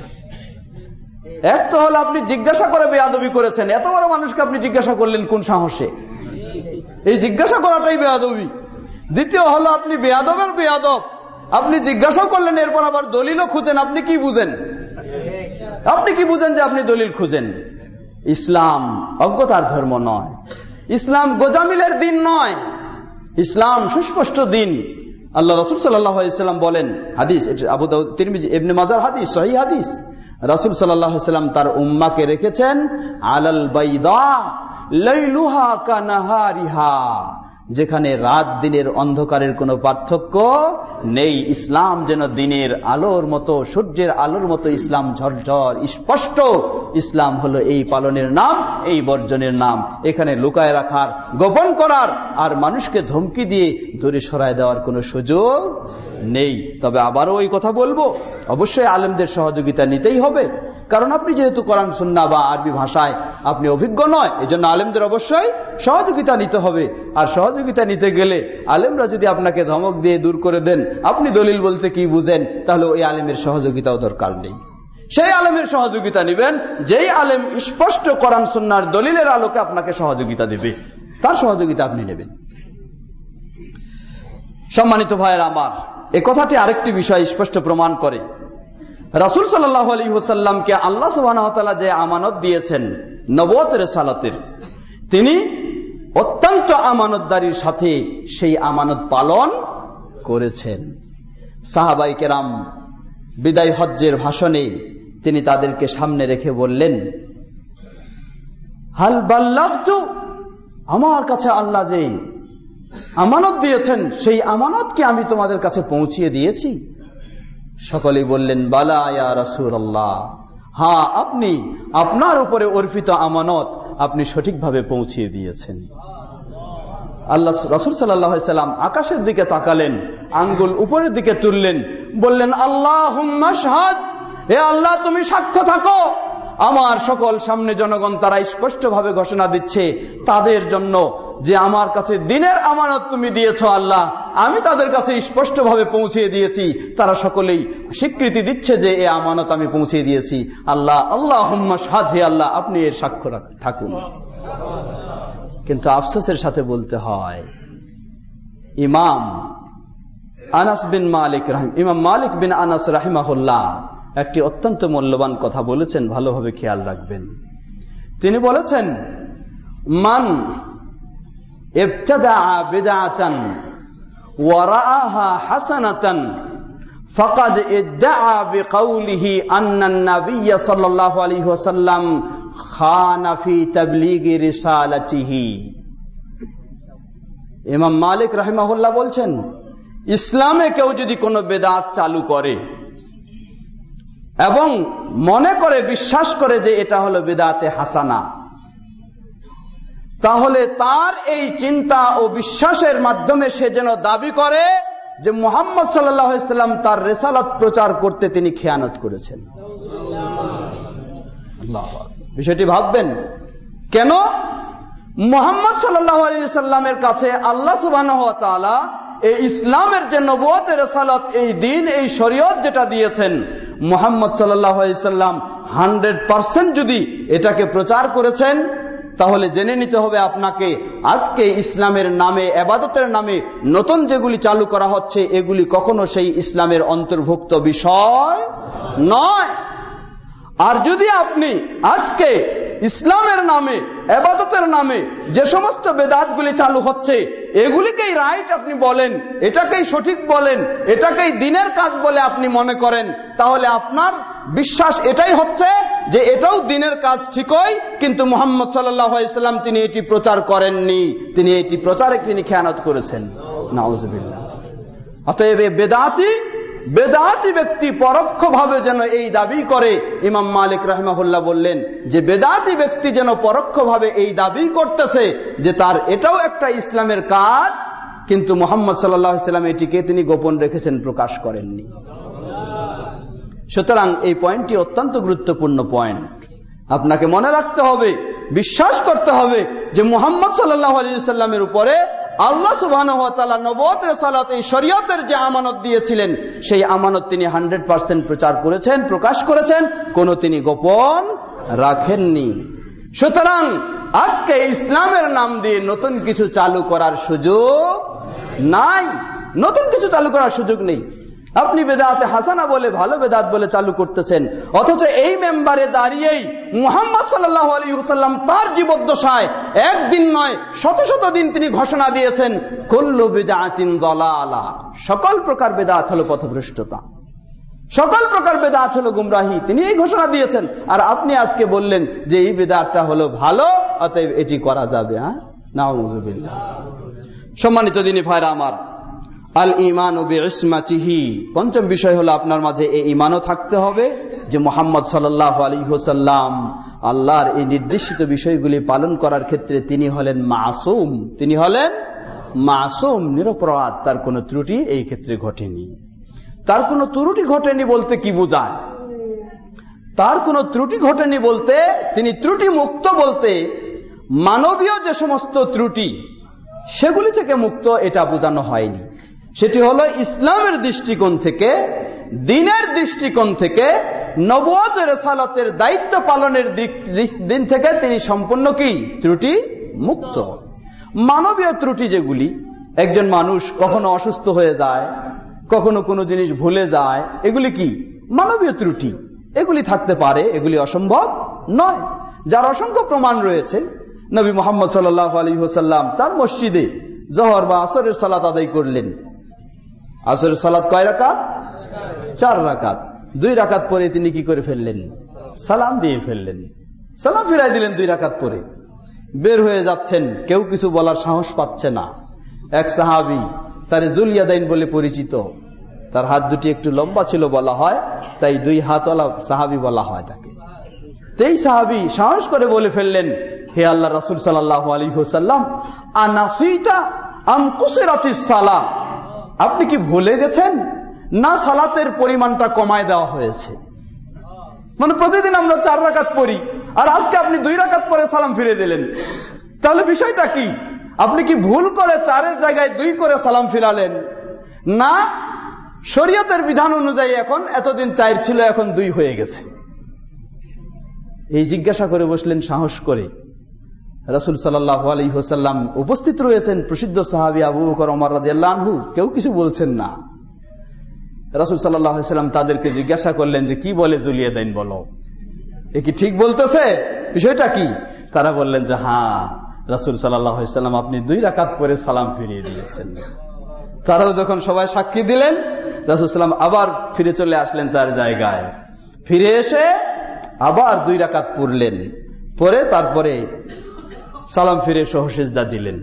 Speaker 3: এক তো হলো আপনি জিজ্ঞাসা করে বেয়াদবি করেছেন, এত বড় মানুষকে আপনি জিজ্ঞাসা করলেন কোন সাহসে? এই জিজ্ঞাসা করাটাই বেয়াদবি। দ্বিতীয় হলো আপনি বেয়াদবের বেয়াদব, আপনি জিজ্ঞাসা করলেন এরপর আবার দলিলও খুঁজেন। আপনি কি বুঝেন? আপনি কি বুঝেন যে আপনি দলিল খুঁজেন? ইসলাম অজ্ঞতার ধর্ম নয়, ইসলাম গোজামিলের দিন নয়, ইসলাম সুস্পষ্ট দিন। আল্লাহ রাসূল সাল্লাল্লাহু আলাইহি ওয়াসাল্লাম বলেন, হাদিস এটা আবু দাউদ তিরমিজি ইবনে মাজার হাদিস, সহিহ হাদিস, রাসূল সাল্লাল্লাহু আলাইহি ওয়াসাল্লাম তার উম্মাহকে রেখেছেন আলাল বাইদা লাইলুহা কানাহারিহা, যেখানে রাত দিনের অন্ধকারের কোনো পার্থক্য নেই। ইসলাম যেন দিনের আলোর মতো, সূর্যের আলোর মতো ইসলাম ঝরঝর স্পষ্ট। ইসলাম হলো এই পালনের নাম, এই বর্জনের নাম। এখানে লুকায় রাখার, গোপন করার আর মানুষকে ধমকি দিয়ে দূরে সরায় দেওয়ার কোনো সুযোগ নেই। তবে আবারও ওই কথা বলবো, অবশ্যই আলেমদের সহযোগিতা নিতেই হবে, কারণ আপনি যেহেতু কোরআন সুন্নাহ বা আরবি ভাষায় আপনি অভিজ্ঞ নয়, এজন্য আলেমদের অবশ্যই সহযোগিতা নিতে হবে। আর সহযোগিতা নিতে গেলে আলেমরা যদি আপনাকে ধমক দিয়ে দূর করে দেন, আপনি দলিল বলতে কি বুঝেন, তাহলে ওই আলেমের সহযোগিতাও দরকার নেই। সেই আলেমের সহযোগিতা নেবেন যেই আলেম স্পষ্ট কোরআন সুন্নাহর দলিলের আলোকে আপনাকে সহযোগিতা দেবে, তার সহযোগিতা আপনি নেবেন। সম্মানিত ভাইয়েরা আমার, এ কথাটি আরেকটি বিষয় স্পষ্ট প্রমাণ করে, রাসূল সাল্লাল্লাহু আলাইহি ওয়াসাল্লামকে আল্লাহ সুবহানাহু ওয়া তাআলা যে আমানত দিয়েছেন নবুয়ত রিসালাতের, তিনি অত্যন্ত আমানতদারির সাথে সেই আমানত পালন করেছেন। সাহাবায়ে কেরাম বিদায় হজ্জের ভাষণে তিনি তাদেরকে সামনে রেখে বললেন, হাল বাল্লাগতু, আমার কাছে আল্লাহ যে আমানত দিয়েছেন সেই আমানত কি আমি তোমাদের কাছে পৌঁছিয়ে দিয়েছি? সকলেই বললেন, বালা ইয়া রাসূলুল্লাহ, হ্যাঁ, আপনি আপনার উপরে অর্পিত আমানত আপনি সঠিকভাবে পৌঁছিয়ে দিয়েছেন। আল্লাহ রাসূল সাল্লাল্লাহু আলাইহি সাল্লাম আকাশের দিকে তাকালেন, আঙ্গুল উপরের দিকে তুললেন, বললেন, আল্লাহুম্মা শাহাদ, হে আল্লাহ তুমি সাক্ষ্য থাকো। আমার সকল সামনে জনগণ তারা স্পষ্টভাবে ঘোষণা দিচ্ছে তাদের জন্য যে আমার কাছে দিনের আমানত তুমি দিয়েছো আল্লাহ, আমি তাদের কাছে স্পষ্টভাবে পৌঁছিয়ে দিয়েছি। তারা সকলেই স্বীকৃতি দিচ্ছে যে এ আমানত আমি পৌঁছিয়ে দিয়েছি। আল্লাহ আল্লাহুম্মা শাহাদ, হে আল্লাহ আপনি এর সাক্ষ্য থাকুন। কিন্তু আফসোসের সাথে বলতে হয়, ইমাম আনাস বিন মালিক রাহিম ইমাম মালিক বিন আনাস রাহিমাহুল্লাহ একটি অত্যন্ত মূল্যবান কথা বলেছেন, ভালোভাবে খেয়াল রাখবেন। তিনি বলেছেন, মান ইবতাদা বিদআতান ওয়া রাআহা হাসানাতান ফাকাদ ইদআ বিকাউলিহি আন্না আন-নাবিয়্য সাল্লাল্লাহু আলাইহি ওয়াসাল্লাম খানা ফি তাবলীগি রিসালাতিহি। ইমাম মালিক রাহিমাহুল্লাহ বলছেন, ইসলামে কেউ যদি কোনো বেদাত চালু করে এবং মনে করে, বিশ্বাস করে যে এটা হলো বেদাতে হাসানা, তাহলে তার এই চিন্তা ও বিশ্বাসের মাধ্যমে সে যেন দাবি করে যে মুহাম্মদ সাল্লাল্লাহু আলাইহি ওয়াসাল্লাম তার রিসালাত প্রচার করতে তিনি খেয়ানত করেছেন। আল্লাহু আকবার। বিষয়টি ভাববেন, কেন মুহাম্মদ সাল্লাল্লাহু আলাইহি ওয়াসাল্লামের কাছে আল্লাহ সুবহানাহু ওয়া তাআলা এই ইসলামের যে নবুয়তের রিসালাত, এই দ্বীন, এই শরীয়ত যেটা দিয়েছেন, মুহাম্মদ সাল্লাল্লাহু আলাইহি ওয়াসাল্লাম হান্ড্রেড পার্সেন্ট যদি এটাকে প্রচার করেছেন, তাহলে জেনে নিতে হবে আপনাকে আজকে ইসলামের নামে, ইবাদতের নামে নতুন যেগুলি চালু করা হচ্ছে এগুলি কখনো সেই ইসলামের অন্তর্ভুক্ত বিষয় নয়। আর যদি আপনি আজকে ইসলামের নামে, ইবাদতের নামে যে সমস্ত বেদাতগুলি চালু হচ্ছে এগুলিকেই রাইট আপনি বলেন, এটাকেই সঠিক বলেন, এটাকেই দ্বীনের কাজ বলে আপনি মনে করেন, তাহলে আপনার বিশ্বাস এটাই হচ্ছে যে এটাও দ্বীনের কাজ ঠিকই, কিন্তু মুহাম্মদ সাল্লাল্লাহু আলাইহি ওয়াসাল্লাম তিনি এটি প্রচার করেননি, তিনি এটি প্রচারে তিনি খেয়ানত করেছেন। নাউযুবিল্লাহ। অতএব বেদাতি বেদাতি ব্যক্তি পরোক্ষভাবে যেন এই দাবি করে, ইমাম মালিক রাহিমাহুল্লাহ বললেন যে বেদাতি ব্যক্তি যেন পরোক্ষভাবে এই দাবি করতেছে যে তার এটাও একটা ইসলামের কাজ, কিন্তু মুহাম্মদ সাল্লাল্লাহু আলাইহি ওয়াসাল্লাম এটিকে তিনি গোপন রেখেছেন, প্রকাশ করেননি। সুতরাং এই পয়েন্টটি অত্যন্ত গুরুত্বপূর্ণ পয়েন্ট। আপনাকে মনে রাখতে হবে, বিশ্বাস করতে হবে যে মুহাম্মদ সাল্লাল্লাহু আলাইহি ওয়াসাল্লামের উপরে আল্লাহ সুবহানাহু ওয়া তাআলা নবুয়ত রিসালাত, এই শরীয়তের যে আমানত দিয়েছিলেন সেই আমানত তিনি হান্ড্রেড পার্সেন্ট প্রচার করেছেন, প্রকাশ করেছেন, কোনো তিনি গোপন রাখেননি। সুতরাং আজকে ইসলামের নাম দিয়ে নতুন কিছু চালু করার সুযোগ নাই, নতুন কিছু চালু করার সুযোগ নেই। আপনি বেদাতে হাসানা বলে ভালো বেদাত বলে চালু করতেছেন, অথচ এই মেম্বারে দাঁড়িয়েই মুহাম্মদ সাল্লাল্লাহু আলাইহি ওয়াসাল্লাম তার জীবদ্দশায় একদিন নয় শত শত দিন তিনি ঘোষণা দিয়েছেন, কুল্লু বিদআতিন দালালা, সকল প্রকার বেদাত হলো পথভ্রষ্টতা, সকল প্রকার বেদাত হলো গুমরাহি। তিনি এই ঘোষণা দিয়েছেন, আর আপনি আজকে বললেন যে এই বেদাতটা হলো ভালো, অতএব এটি করা যাবে। হ্যাঁ, নাউযুবিল্লাহ। সম্মানিত দিনী ভাইরা আমার, আল ঈমানু বিইসমাতিহি, পঞ্চম বিষয় হলো আপনার মাঝে এই ঈমানও থাকতে হবে যে মুহাম্মদ সাল্লাল্লাহু আলাইহি ওয়াসাল্লাম আল্লাহর এই নির্দেশিত বিষয়গুলি পালন করার ক্ষেত্রে তিনি হলেন মাসুম, তিনি হলেন মাসুম, নিরপরাধ, তার কোনো ত্রুটি এই ক্ষেত্রে ঘটেনি। তার কোনো ত্রুটি ঘটেনি বলতে কি বোঝায়? তার কোনো ত্রুটি ঘটেনি বলতে তিনি ত্রুটি মুক্ত, বলতে মানবীয় যে সমস্ত ত্রুটি সেগুলি থেকে মুক্ত, এটা বোঝানো হয়নি। সেটি হলো ইসলামের দৃষ্টিকোণ থেকে, দ্বীনের দৃষ্টিকোণ থেকে, নবুয়ত রিসালাতের দায়িত্ব পালনের দিন থেকে তিনি সম্পূর্ণ কি ত্রুটি মুক্ত। মানবীয় ত্রুটি যেগুলি, একজন মানুষ কখনো অসুস্থ হয়ে যায়, কখনো কোনো জিনিস ভুলে যায়, এগুলি কি মানবীয় ত্রুটি, এগুলি থাকতে পারে, এগুলি অসম্ভব নয়। যার অসংখ্য প্রমাণ রয়েছে। নবী মুহাম্মদ সাল্লাল্লাহু আলাইহি ওয়াসাল্লাম তার মসজিদে জোহর বা আসরের সালাত আদায় করলেন। আসরের সালাত কয় রাকাত? চার রাকাত। দুই রাকাত পরে তিনি কি করে ফেললেন? সালাম দিয়ে ফেললেন, সালাম ফিরাই দিলেন দুই রাকাত পরে। বের হয়ে যাচ্ছেন, কেউ কিছু বলার সাহস পাচ্ছে না। এক সাহাবী, তার জুলিয়াদাইন বলে পরিচিত, তার হাত দুটি একটু লম্বা ছিল বলা হয়, তাই দুই হাতওয়ালা সাহাবী বলা হয় তাকে। তেই সাহাবী সাহস করে বলে ফেললেন, হে আল্লাহ রাসূল সাল্লাল্লাহু আলাইহি ওয়াসাল্লাম, আনাসিতা আম কুসিরাতিস সালাহ, আপনি কি ভুলে গেছেন না সালাতের পরিমাণটা কমায় দেওয়া হয়েছে? মানে প্রতিদিন আমরা চার রাকাত পড়ি, আর আজকে আপনি দুই রাকাত পরে সালাম ফিরে দিলেন, তাহলে বিষয়টা কি? আপনি কি ভুল করে চারের জায়গায় দুই করে সালাম ফিরালেন, না শরীয়তের বিধান অনুযায়ী এখন এতদিন চার ছিল এখন দুই হয়ে গেছে? এই জিজ্ঞাসা করে বসলেন সাহস করে। রাসূল সাল্লাল্লাহু আলাইহি ওয়াসাল্লাম উপস্থিত রয়েছেন, প্রসিদ্ধ সাহাবী আবু বকর ওমর রাদিয়াল্লাহু আনহু, কেউ কিছু বলছেন না। রাসূল সাল্লাল্লাহু আলাইহি ওয়াসাল্লাম তাদেরকে জিজ্ঞাসা করলেন যে কি বলে জুলিয়াদাইন, বলো, এ কি ঠিক বলতেছে, বিষয়টা কি? তারা বললেন যে হ্যাঁ রাসূল সাল্লাল্লাহু আলাইহি ওয়াসাল্লাম আপনি দুই রাকাত পরে সালাম ফিরিয়ে দিয়েছেন। তারাও যখন সবাই সাক্ষী দিলেন, রাসূল সাল্লাল্লাহু আলাইহি ওয়াসাল্লাম আবার ফিরে চলে আসলেন তার জায়গায়। ফিরে এসে আবার দুই রাকাত পড়লেন, পরে তারপরে সালাম ফিরে সহসিজদা দিলেন।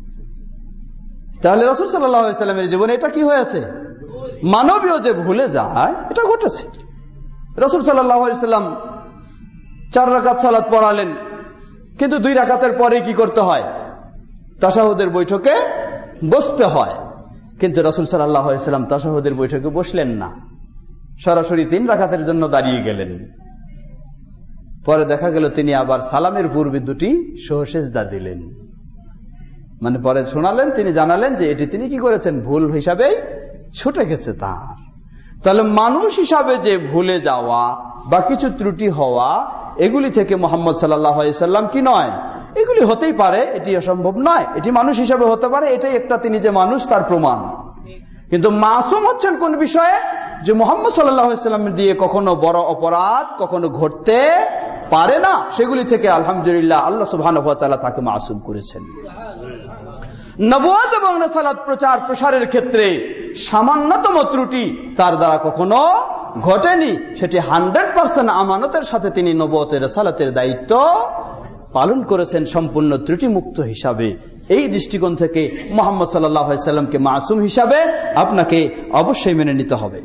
Speaker 3: তাহলে রাসূল সাল্লাল্লাহু আলাইহি ওয়াসাল্লামের জীবনে এটা কি হয়েছে? মানবীয় যে ভুলে যায় এটা ঘটেছে। রাসূল সাল্লাল্লাহু আলাইহি ওয়াসাল্লাম চার রাকাত সালাত পড়ালেন, কিন্তু দুই রাকাতের পরে কি করতে হয়? তাশাহুদের বৈঠকে বসতে হয়। কিন্তু রাসূল সাল্লাল্লাহু আলাইহি ওয়াসাল্লাম তাশাহুদের বৈঠকে বসলেন না, সরাসরি তিন রাকাতের জন্য দাঁড়িয়ে গেলেন। পরে দেখা গেল তিনি আবার সালামের পূর্বে দুটি সহসিজদা দিলেন। মানে পরে শোনালেন, তিনি জানালেন যে এটি তিনি কি করেছেন, ভুল হিসাবেই ছুটে গেছে তার। তাহলে মানুষ হিসাবে যে ভুলে যাওয়া বা কিছু ত্রুটি হওয়া, এগুলি থেকে মুহাম্মদ সাল্লাল্লাহু আলাইহি ওয়াসাল্লাম কি নয়, এগুলি হতেই পারে, এটি অসম্ভব নয়, এটি মানুষ হিসাবে হতে পারে, এটাই একটা তিনি যে মানুষ তার প্রমাণ। কিন্তু মাসুম হচ্ছেন কোন বিষয়ে? যে মুহাম্মদ সাল্লাল্লাহু আলাইহি ওয়াসাল্লাম দিয়ে কখনো বড় অপরাধ কখনো ঘটতে পারে না, সেগুলি থেকে আলহামদুলিল্লাহ আল্লাহ সুবহানাহু ওয়া তাআলা তাকে মাসুম করেছেন। নবুয়ত এবং রিসালাত প্রচার প্রসারের ক্ষেত্রে সামান্যতম ত্রুটি তার দ্বারা কখনো ঘটেনি, সেটি হান্ড্রেড পার্সেন্ট আমানতের সাথে তিনি নবুয়তের রিসালাতের দায়িত্ব পালন করেছেন সম্পূর্ণ ত্রুটি মুক্ত হিসাবে। এই দৃষ্টিকোণ থেকে মুহাম্মদ সাল্লাল্লাহু আলাইহি ওয়াসাল্লামকে মাসুম হিসাবে আপনাকে অবশ্যই মেনে নিতে হবে।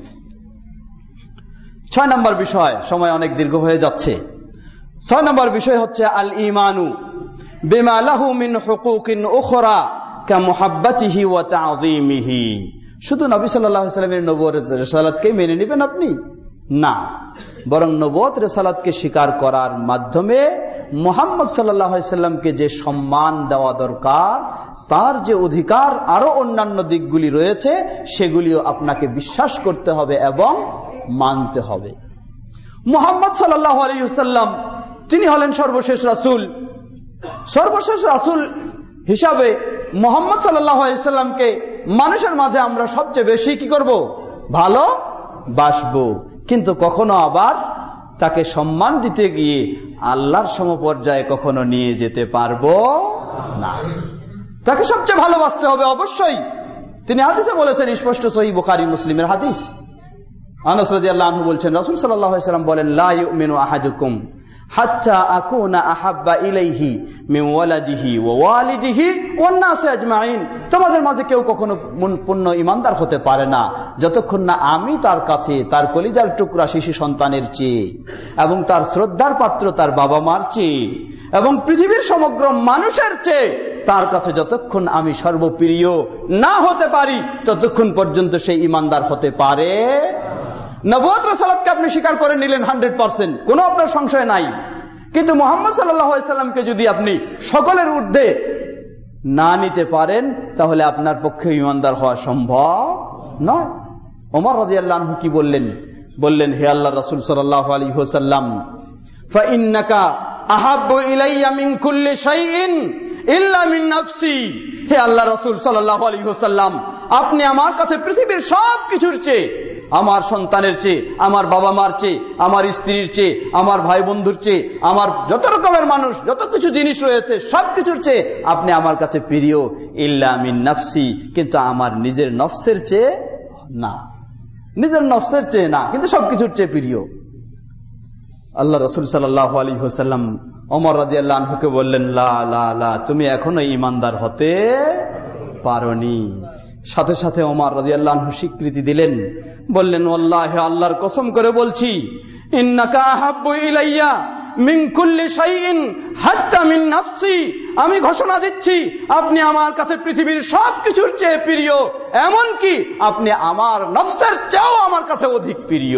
Speaker 3: ছয় নম্বর বিষয়, সময় অনেক দীর্ঘ হয়ে যাচ্ছে। ছয় নম্বর বিষয় হচ্ছে আল ঈমানু বিমা লাহু মিন হুকুকিন উখরা কা মুহাব্বাতিহি ওয়া তা'যীমিহি। শুধু নবী সাল্লাল্লাহু আলাইহি ওয়াসাল্লামের নবুয়ত রিসালাতকে মেনে নেবেন আপনি? না, বরং নবুয়ত রিসালাতকে স্বীকার করার মাধ্যমে মুহাম্মদ সাল্লাল্লাহু আলাইহি ওয়াসাল্লামকে যে সম্মান দেওয়া দরকার, তার যে অধিকার আরো অন্যান্য দিকগুলি রয়েছে, সেগুলিও আপনাকে বিশ্বাস করতে হবে এবং মানতে হবে। মুহাম্মদ সাল্লাল্লাহু আলাইহি ওয়াসাল্লাম তিনি হলেন সর্বশেষ রাসূল। সর্বশেষ রাসূল হিসাবে মুহাম্মদ সাল্লাল্লাহু আলাইহি ওয়াসাল্লামকে মানুষের মাঝে আমরা সবচেয়ে বেশি কি করব? ভালো বাসবো, কিন্তু কখনো আবার তাকে সম্মান দিতে গিয়ে আল্লাহর সমপর্যায়ে কখনো নিয়ে যেতে পারবো না। তাকে সবচেয়ে ভালোবাসতে হবে অবশ্যই। তিনি হাদিসে বলেছেন, স্পষ্ট সহিহ বুখারী মুসলিমের হাদিস, আনাস রাদিয়াল্লাহু আনহু বলছেন, রাসূল সাল্লাল্লাহু আলাইহি ওয়াসাল্লাম বলেন, লা ইউমিনু আহাদুকুম হাত্তা আকুনা আহাব্বা ইলাইহি মিন ওয়ালাদিহি ওয়া ওয়ালিদিহি ওয়ান নাস আজমাইন। তোমাদের মাঝে কেউ কখনো পূর্ণ ঈমানদার হতে পারে না যতক্ষণ না আমি তার কাছে তার কলিজার টুকরা শিশু সন্তানের চেয়ে এবং তার শ্রদ্ধার পাত্র তার বাবা মার চেয়ে এবং পৃথিবীর সমগ্র মানুষের চেয়ে তার কাছে যতক্ষণ আমি সর্বপ্রিয় না হতে পারি ততক্ষণ পর্যন্ত সেই ঈমানদার হতে পারে। নবুয়ত রাসালাতকে আপনি স্বীকার করে নিলেন হান্ড্রেড পার্সেন্ট, কোনো আপনার সংশয় নাই, কিন্তু মুহাম্মদ সাল্লাল্লাহু আলাইহি সাল্লামকে যদি আপনি সকলের ঊর্ধ্বে না নিতে পারেন তাহলে আপনার পক্ষে ঈমানদার হওয়া সম্ভব নয়। ওমর রাদিয়াল্লাহু আনহু কি বললেন? বললেন, হে আল্লাহর রাসূল সাল্লাল্লাহু আলাইহি ওয়াসাল্লাম, ফা ইন্নাকা আহাব্বু ইলাইয়া মিন কুল্লি শাইইন ইল্লা মিন নাফসি। হে আল্লাহর রাসূল সাল্লাল্লাহু আলাইহি ওয়াসাল্লাম, আপনি আমার কাছে পৃথিবীর সব কিছুর চেয়ে, আমার সন্তানের চেয়ে, আমার বাবা মার চেয়ে, আমার স্ত্রীর চেয়ে, আমার ভাই বন্ধুর চেয়ে, আমার যত রকমের মানুষ, যত কিছু জিনিস রয়েছে সবকিছুর চেয়ে আপনি আমার কাছে প্রিয়, ইল্লা মিন নাফসি, কিন্তু আমার নিজের নফসের চেয়ে না, নিজের নফসের চেয়ে না, কিন্তু সবকিছুর চেয়ে প্রিয়। আল্লাহ রাসূল সাল্লাল্লাহু আলাইহি ওয়াসাল্লাম ওমর রাদিয়াল্লাহু আনহুকে বললেন, লা লা লা, তুমি এখনো ঈমানদার হতে পারোনি। সাথে সাথে ওমর রাদিয়াল্লাহু আনহু স্বীকৃতি দিলেন, বললেন, ওয়াল্লাহি, আল্লাহর কসম করে বলছি, ইন্নাকা আহাব্বু ইলাইয়া মিন কুল্লি শাইইন হাত্তা মিন নাফসি, আমি ঘোষণা দিচ্ছি আপনি আমার কাছে পৃথিবীর সবকিছুর চেয়ে প্রিয়, এমনকি আপনি আমার নফসের চেয়েও আমার কাছে অধিক প্রিয়।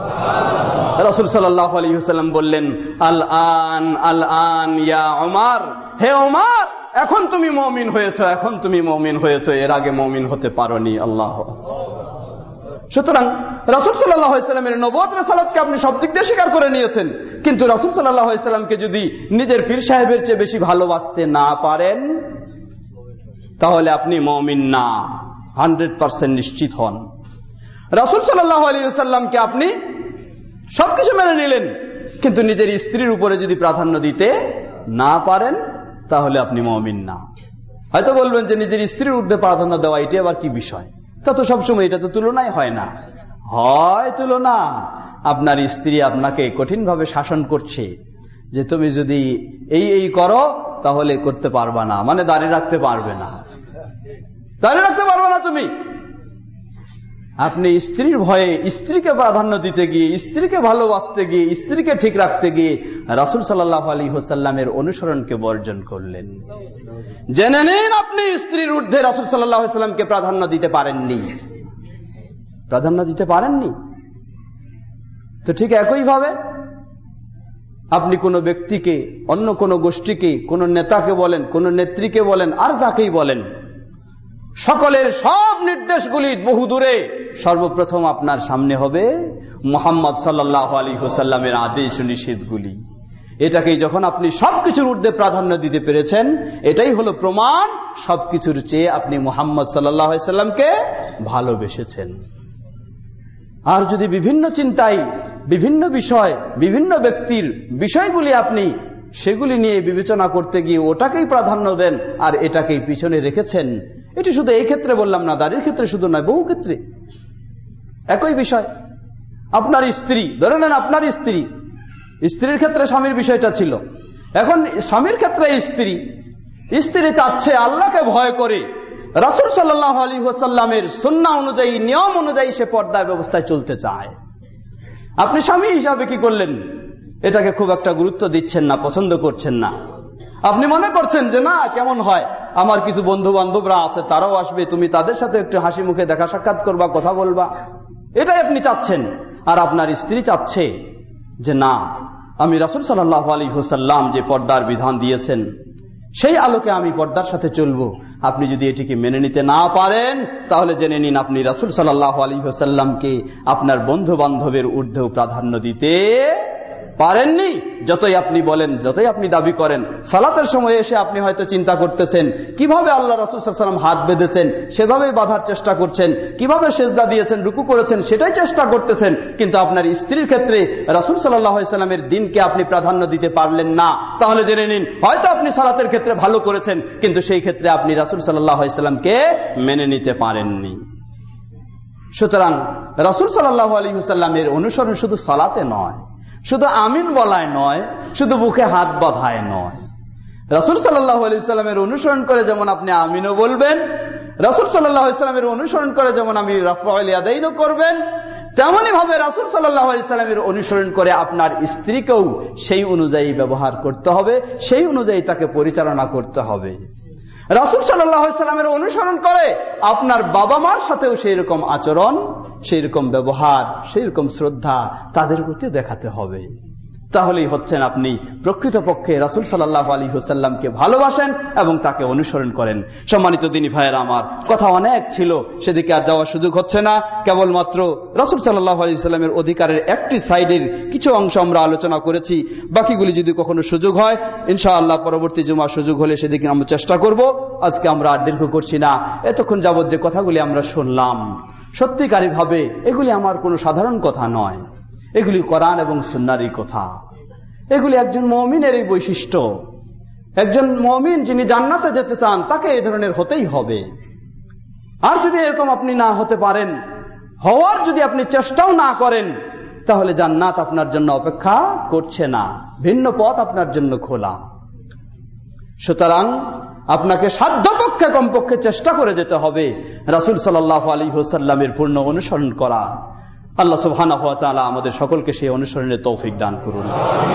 Speaker 3: রাসূল সাল্লাল্লাহু আলাইহি ওয়াসাল্লাম বললেন, আল আন আল আন ইয়া ওমর, হে ওমর, এখন তুমি মুমিন হয়েছো, এখন তুমি মুমিন হয়েছো, এর আগে মুমিন হতে পারোনি। আল্লাহ। সুতরাং রাসূল সাল্লাল্লাহু আলাইহি ওয়াসাল্লামের নবুয়ত রিসালাতকে আপনি সব দিক দিয়ে স্বীকার করে নিয়েছেন, কিন্তু রাসূল সাল্লাল্লাহু আলাইহি ওয়াসাল্লামকে যদি নিজের পীর সাহেবের চেয়ে বেশি ভালোবাসতে না পারেন তাহলে আপনি মুমিন না, হান্ড্রেড পার্সেন্ট নিশ্চিত হন। রাসূল সাল্লাল্লাহু আলাইহি ওয়াসাল্লামকে আপনি সবকিছু মেনে নিলেন, কিন্তু নিজের স্ত্রীর উপরে যদি প্রাধান্য দিতে না পারেন তাহলে আপনি মুমিন না। হয়তো বলবেন যে নিজের স্ত্রীর ঊর্ধ্বে প্রাধান্য দেওয়া এটা আবার কি বিষয়? তা তো সবসময় এটা তো তুলনাই হয় না। হয় তুলনা, আপনার স্ত্রী আপনাকে কঠিনভাবে শাসন করছে যে তুমি যদি এই এই করো তাহলে করতে পারবা না, মানে দাঁড়িয়ে রাখতে পারবে না, দাঁড়িয়ে রাখতে পারবে না তুমি। আপনি স্ত্রীর ভয়ে স্ত্রীকে প্রাধান্য দিতে গিয়ে, স্ত্রীকে ভালোবাসতে গিয়ে, স্ত্রীকে ঠিক রাখতে গিয়ে রাসূল সাল্লাল্লাহু আলাইহি ওয়াসাল্লামের অনুসরণকে বর্জন করলেন। জেনে নিন আপনি স্ত্রীর ঊর্ধ্বে রাসূল সাল্লাল্লাহু আলাইহি ওয়াসাল্লামকে প্রাধান্য দিতে পারেননি, প্রাধান্য দিতে পারেননি। তো ঠিক একইভাবে আপনি কোনো ব্যক্তিকে, অন্য কোনো গোষ্ঠীকে, কোনো নেতাকে বলেন, কোনো নেত্রীকে বলেন, আর যাকেই বলেন, সকলের সব নির্দেশগুলি বহু দূরে, সর্বপ্রথম আপনার সামনে হবে মুহাম্মদ সাল্লাল্লাহু আলাইহি ওয়াসাল্লামের আদেশ ও নিষেধগুলি। এটাকেই যখন আপনি সবকিছুর ঊর্ধ্বে প্রাধান্য দিতে পেরেছেন, এটাই হলো প্রমাণ সবকিছুর চেয়ে আপনি মুহাম্মদ সাল্লাল্লাহু আলাইহি ওয়াসাল্লামকে ভালোবেসেছেন। আর যদি বিভিন্ন চিন্তায়, বিভিন্ন বিষয়, বিভিন্ন ব্যক্তির বিষয়গুলি আপনি সেগুলি নিয়ে বিবেচনা করতে গিয়ে ওটাকেই প্রাধান্য দেন আর এটাকেই পিছনে রেখেছেন, এটি শুধু এই ক্ষেত্রে বললাম না, দাড়ির ক্ষেত্রে শুধু নয়, বহু ক্ষেত্রে একই বিষয়। আপনার স্ত্রী, ধরে নেন আপনার স্ত্রী, স্ত্রীর ক্ষেত্রে স্বামীর বিষয়টা ছিল, এখন স্বামীর ক্ষেত্রে স্ত্রী, স্ত্রী চাচ্ছে আল্লাহকে ভয় করে রাসূল সাল্লাল্লাহু আলাইহি ওয়াসাল্লামের সুন্নাহ অনুযায়ী, নিয়ম অনুযায়ী সে পর্দায় ব্যবস্থায় চলতে চায়। আপনি স্বামী হিসাবে কি করলেন? এটাকে খুব একটা গুরুত্ব দিচ্ছেন না, পছন্দ করছেন না। আপনি মনে করছেন যে না, কেমন হয়, আমার কিছু বন্ধু বান্ধবরা আছে, তারাও আসবে, তুমি তাদের সাথে একটু হাসি মুখে দেখা সাক্ষাৎ করবা, কথা বলবা, এটাই আপনি চাচ্ছেন। আর আপনার স্ত্রী চাচ্ছে যে না, আমি রাসূল সাল্লাল্লাহু আলাইহি ওয়াসাল্লাম যে পর্দার বিধান দিয়েছেন সেই আলোকে আমি পর্দার সাথে চলবো। আপনি যদি এটিকে মেনে নিতে না পারেন তাহলে জেনে নিন আপনি রাসূল সাল্লাল্লাহু আলাইহি ওয়াসাল্লামকে আপনার বন্ধু বান্ধবের ঊর্ধ্বেও প্রাধান্য দিতে পারেননি, যতই আপনি বলেন, যতই আপনি দাবি করেন, সালাতের সময় এসে আপনি হয়তো চিন্তা করতেছেন কিভাবে আল্লাহ রাসূল সাল্লাল্লাহু আলাইহি ওয়াসাল্লাম হাত বেঁধেছেন, সেভাবেই বাঁধার চেষ্টা করছেন, কিভাবে সিজদা দিয়েছেন, রুকু করেছেন, সেটাই চেষ্টা করতেছেন, কিন্তু আপনার স্ত্রীর ক্ষেত্রে রাসূল সাল্লাল্লাহু আলাইহি ওয়াসাল্লামের দ্বীনকে আপনি প্রাধান্য দিতে পারলেন না। তাহলে জেনে নিন, হয়তো আপনি সালাতের ক্ষেত্রে ভালো করেছেন, কিন্তু সেই ক্ষেত্রে আপনি রাসূল সাল্লাল্লাহু আলাইহি ওয়াসাল্লামকে মেনে নিতে পারেননি। সুতরাং রাসূল সাল্লাল্লাহু আলাইহি ওয়াসাল্লামের অনুসরণ শুধু সালাতে নয়, শুধু আমিন বলায় নয়, শুধু বুকে হাত বাঁধায় নয়। রাসূল সাল্লাল্লাহু আলাইহি ওয়াসাল্লামের অনুসরণ করে যেমন আপনি আমিনও বলবেন, রাসূল সাল্লাল্লাহু আলাইহি ওয়াসাল্লামের অনুসরণ করে যেমন আমি রাফউল ইয়াদাইনও করবেন, তেমনি ভাবে রাসূল সাল্লাল্লাহু আলাইহি ওয়াসাল্লামের অনুসরণ করে আপনার স্ত্রীকেও সেই অনুযায়ী ব্যবহার করতে হবে, সেই অনুযায়ী তাকে পরিচালনা করতে হবে। রাসূল সাল্লাল্লাহু আলাইহি ওয়াসাল্লামের অনুসরণ করে আপনার বাবা মার সাথেও সেই রকম আচরণ, সেই রকম ব্যবহার, সেই রকম শ্রদ্ধা তাদের প্রতি দেখাতে হবে। তাহলেই হচ্ছেন আপনি প্রকৃতপক্ষে রাসূল সাল্লাল্লাহু আলাইহি ওয়াসাল্লামকে ভালোবাসেন এবং তাকে অনুসরণ করেন। সম্মানিত দিনী ভাইয়েরা আমার, কথা অনেক ছিল, সেদিকে আর যাওয়ার সুযোগ হচ্ছে না। কেবলমাত্র রাসূল সাল্লাল্লাহু আলাইহি ওয়াসাল্লামের অধিকারের একটি সাইডের কিছু অংশ আমরা আলোচনা করেছি, বাকিগুলি যদি কখনো সুযোগ হয় ইনশাআল্লাহ পরবর্তী জুমা সুযোগ হলে সেদিকে আমরা চেষ্টা করব। আজকে আমরা আর দীর্ঘ করছি না। এতক্ষণ যাবত যে কথাগুলি আমরা শুনলাম, সত্যিকারী ভাবে এগুলি আমার কোনো সাধারণ কথা নয়, এগুলি কোরআন এবং সুন্নাহর কথা। এগুলি একজন মুমিনের এই বৈশিষ্ট্য। একজন মুমিন যিনি জান্নাতে যেতে চান তাকে এই ধরনের হতেই হবে। আর যদি এরকম আপনি না হতে পারেন, হওয়ার যদি আপনি চেষ্টাও না করেন, তাহলে জান্নাত আপনার জন্য অপেক্ষা করছে না, ভিন্ন পথ আপনার জন্য খোলা। সুতরাং আপনাকে সাধ্যপক্ষে কমপক্ষে চেষ্টা করে যেতে হবে রাসূল সাল্লাল্লাহু আলাইহি ওয়াসাল্লামের পূর্ণ অনুসরণ করা। আল্লাহ সুবহানাহু ওয়া তাআলা আমাদের সকলকে সেই অনুসরণের তৌফিক দান করুন।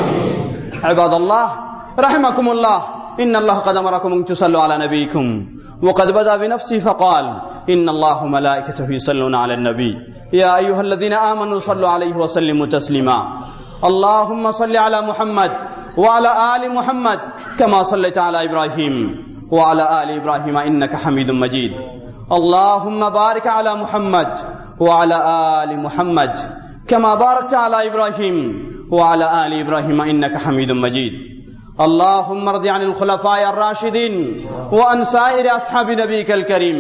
Speaker 3: ইবাদাল্লাহ রাহিমাকুমুল্লাহ, ইন্নাল্লাহা ক্বাদ আমারাকুম আন তুসাল্লু আলা নাবিয়িকুম ওয়া ক্বাদ বাদা বিনাফসিহি ফাকাল ইন্নাল্লাহা ওয়া মালায়েকাতাহু ইউসাল্লুনা আলান নবী ইয়া আইয়ুহাল্লাযীনা আমানু সাল্লু আলাইহি ওয়া সাল্লিমু তাসলিমা। আল্লাহুম্মা সাল্লি আলা মুহাম্মাদ ওয়া আলা আলি মুহাম্মাদ কামা সাল্লাইতা আলা ইব্রাহিম ওয়া আলা আলি ইব্রাহিম ইন্নাকা হামিদুম মাজিদ। আল্লাহুম্মা বারিক আলা মুহাম্মাদ وعلى آل محمد كما باركت على إبراهيم وعلى آل إبراهيم إنك حميد مجيد. اللهم ارض عن الخلفاء الراشدين وعن سائر أصحاب نبيك الكريم.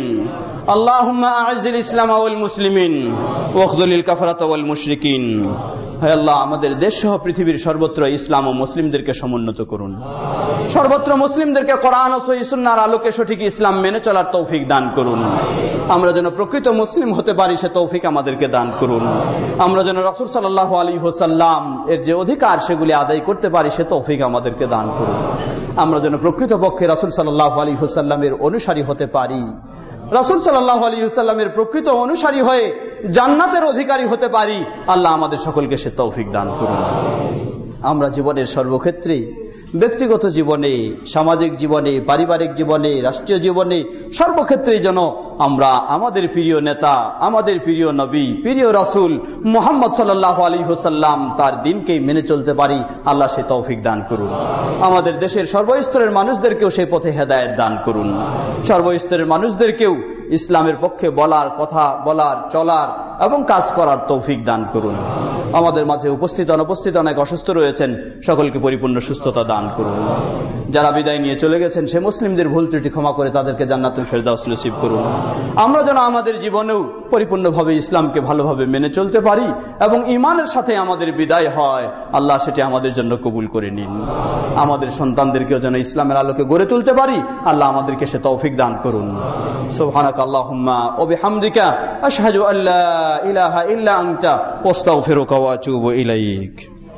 Speaker 3: اللهم أعز الإسلام والمسلمين واخذل الكفرة والمشركين. হে আল্লাহ, আমাদের দেশ সহ পৃথিবীর সর্বত্র ইসলাম ও মুসলিমদেরকে সমুন্নত করুন। সর্বত্র মুসলিমদেরকে কোরআন ও সহিহ সুন্নাহর আলোকে সঠিক ইসলাম মেনে চলার তৌফিক দান করুন। আমরা যেন প্রকৃত মুসলিম হতে পারি সে তৌফিক আমাদেরকে দান করুন। আমরা যেন রাসূল সাল্লাল্লাহু আলাইহি ওয়াসাল্লাম এর যে অধিকার সেগুলি আদায় করতে পারি সে তৌফিক আমাদেরকে দান করুন। আমরা যেন প্রকৃতপক্ষে রাসূল সাল্লাল্লাহু আলাইহি ওয়াসাল্লামের অনুসারী হতে পারি, রাসূল সাল্লাল্লাহু আলাইহি ওয়াসাল্লামের প্রকৃত অনুসারী হয়ে জান্নাতের অধিকারী হতে পারি। আল্লাহ আমাদের সকলকে সে তৌফিক দান করুন। আমরা জীবনের সর্বক্ষেত্রে, ব্যক্তিগত জীবনে, সামাজিক জীবনে, পারিবারিক জীবনে, রাষ্ট্রীয় জীবনে, সর্বক্ষেত্রে যেন আমরা আমাদের প্রিয় নেতা, আমাদের প্রিয় নবী, প্রিয় রাসূল মুহাম্মদ সাল্লাল্লাহু আলাইহি ওয়াসাল্লাম তার দ্বীনকে মেনে চলতে পারি। আল্লাহ সে তৌফিক দান করুন। আমাদের দেশের সর্বস্তরের মানুষদেরকেও সেই পথে হেদায়েত দান করুন। সর্বস্তরের মানুষদেরকেও ইসলামের পক্ষে বলার, কথা বলার, চলার এবং কাজ করার তৌফিক দান করুন। আমাদের মাঝে উপস্থিত অনুপস্থিত অনেক অসুস্থ রয়েছেন, সকলকে পরিপূর্ণ সুস্থতা দান করুন। যারা বিদায় নিয়ে চলে গেছেন সে মুসলিমদের ভুল ত্রুটি ক্ষমা করে তাদেরকে জান্নাতুল ফেরদাউস নসিব করুন। আমরা যেন আমাদের জীবনেও পরিপূর্ণভাবে ইসলামকে ভালোভাবে মেনে চলতে পারি এবং ঈমানের সাথে আমাদের বিদায় হয়, আল্লাহ সেটি আমাদের জন্য কবুল করে নিন। আমাদের সন্তানদেরকেও যেন ইসলামের আলোকে গড়ে তুলতে পারি, আল্লাহ আমাদেরকে সে তৌফিক দান করুন। সুবহানাকা আল্লাহুম্মা ওয়া বিহামদিকা আশহাদু আল্লা ইলাহা ইল্লা আনতা আস্তাগফিরুকা ওয়া আতুবু ইলাইক।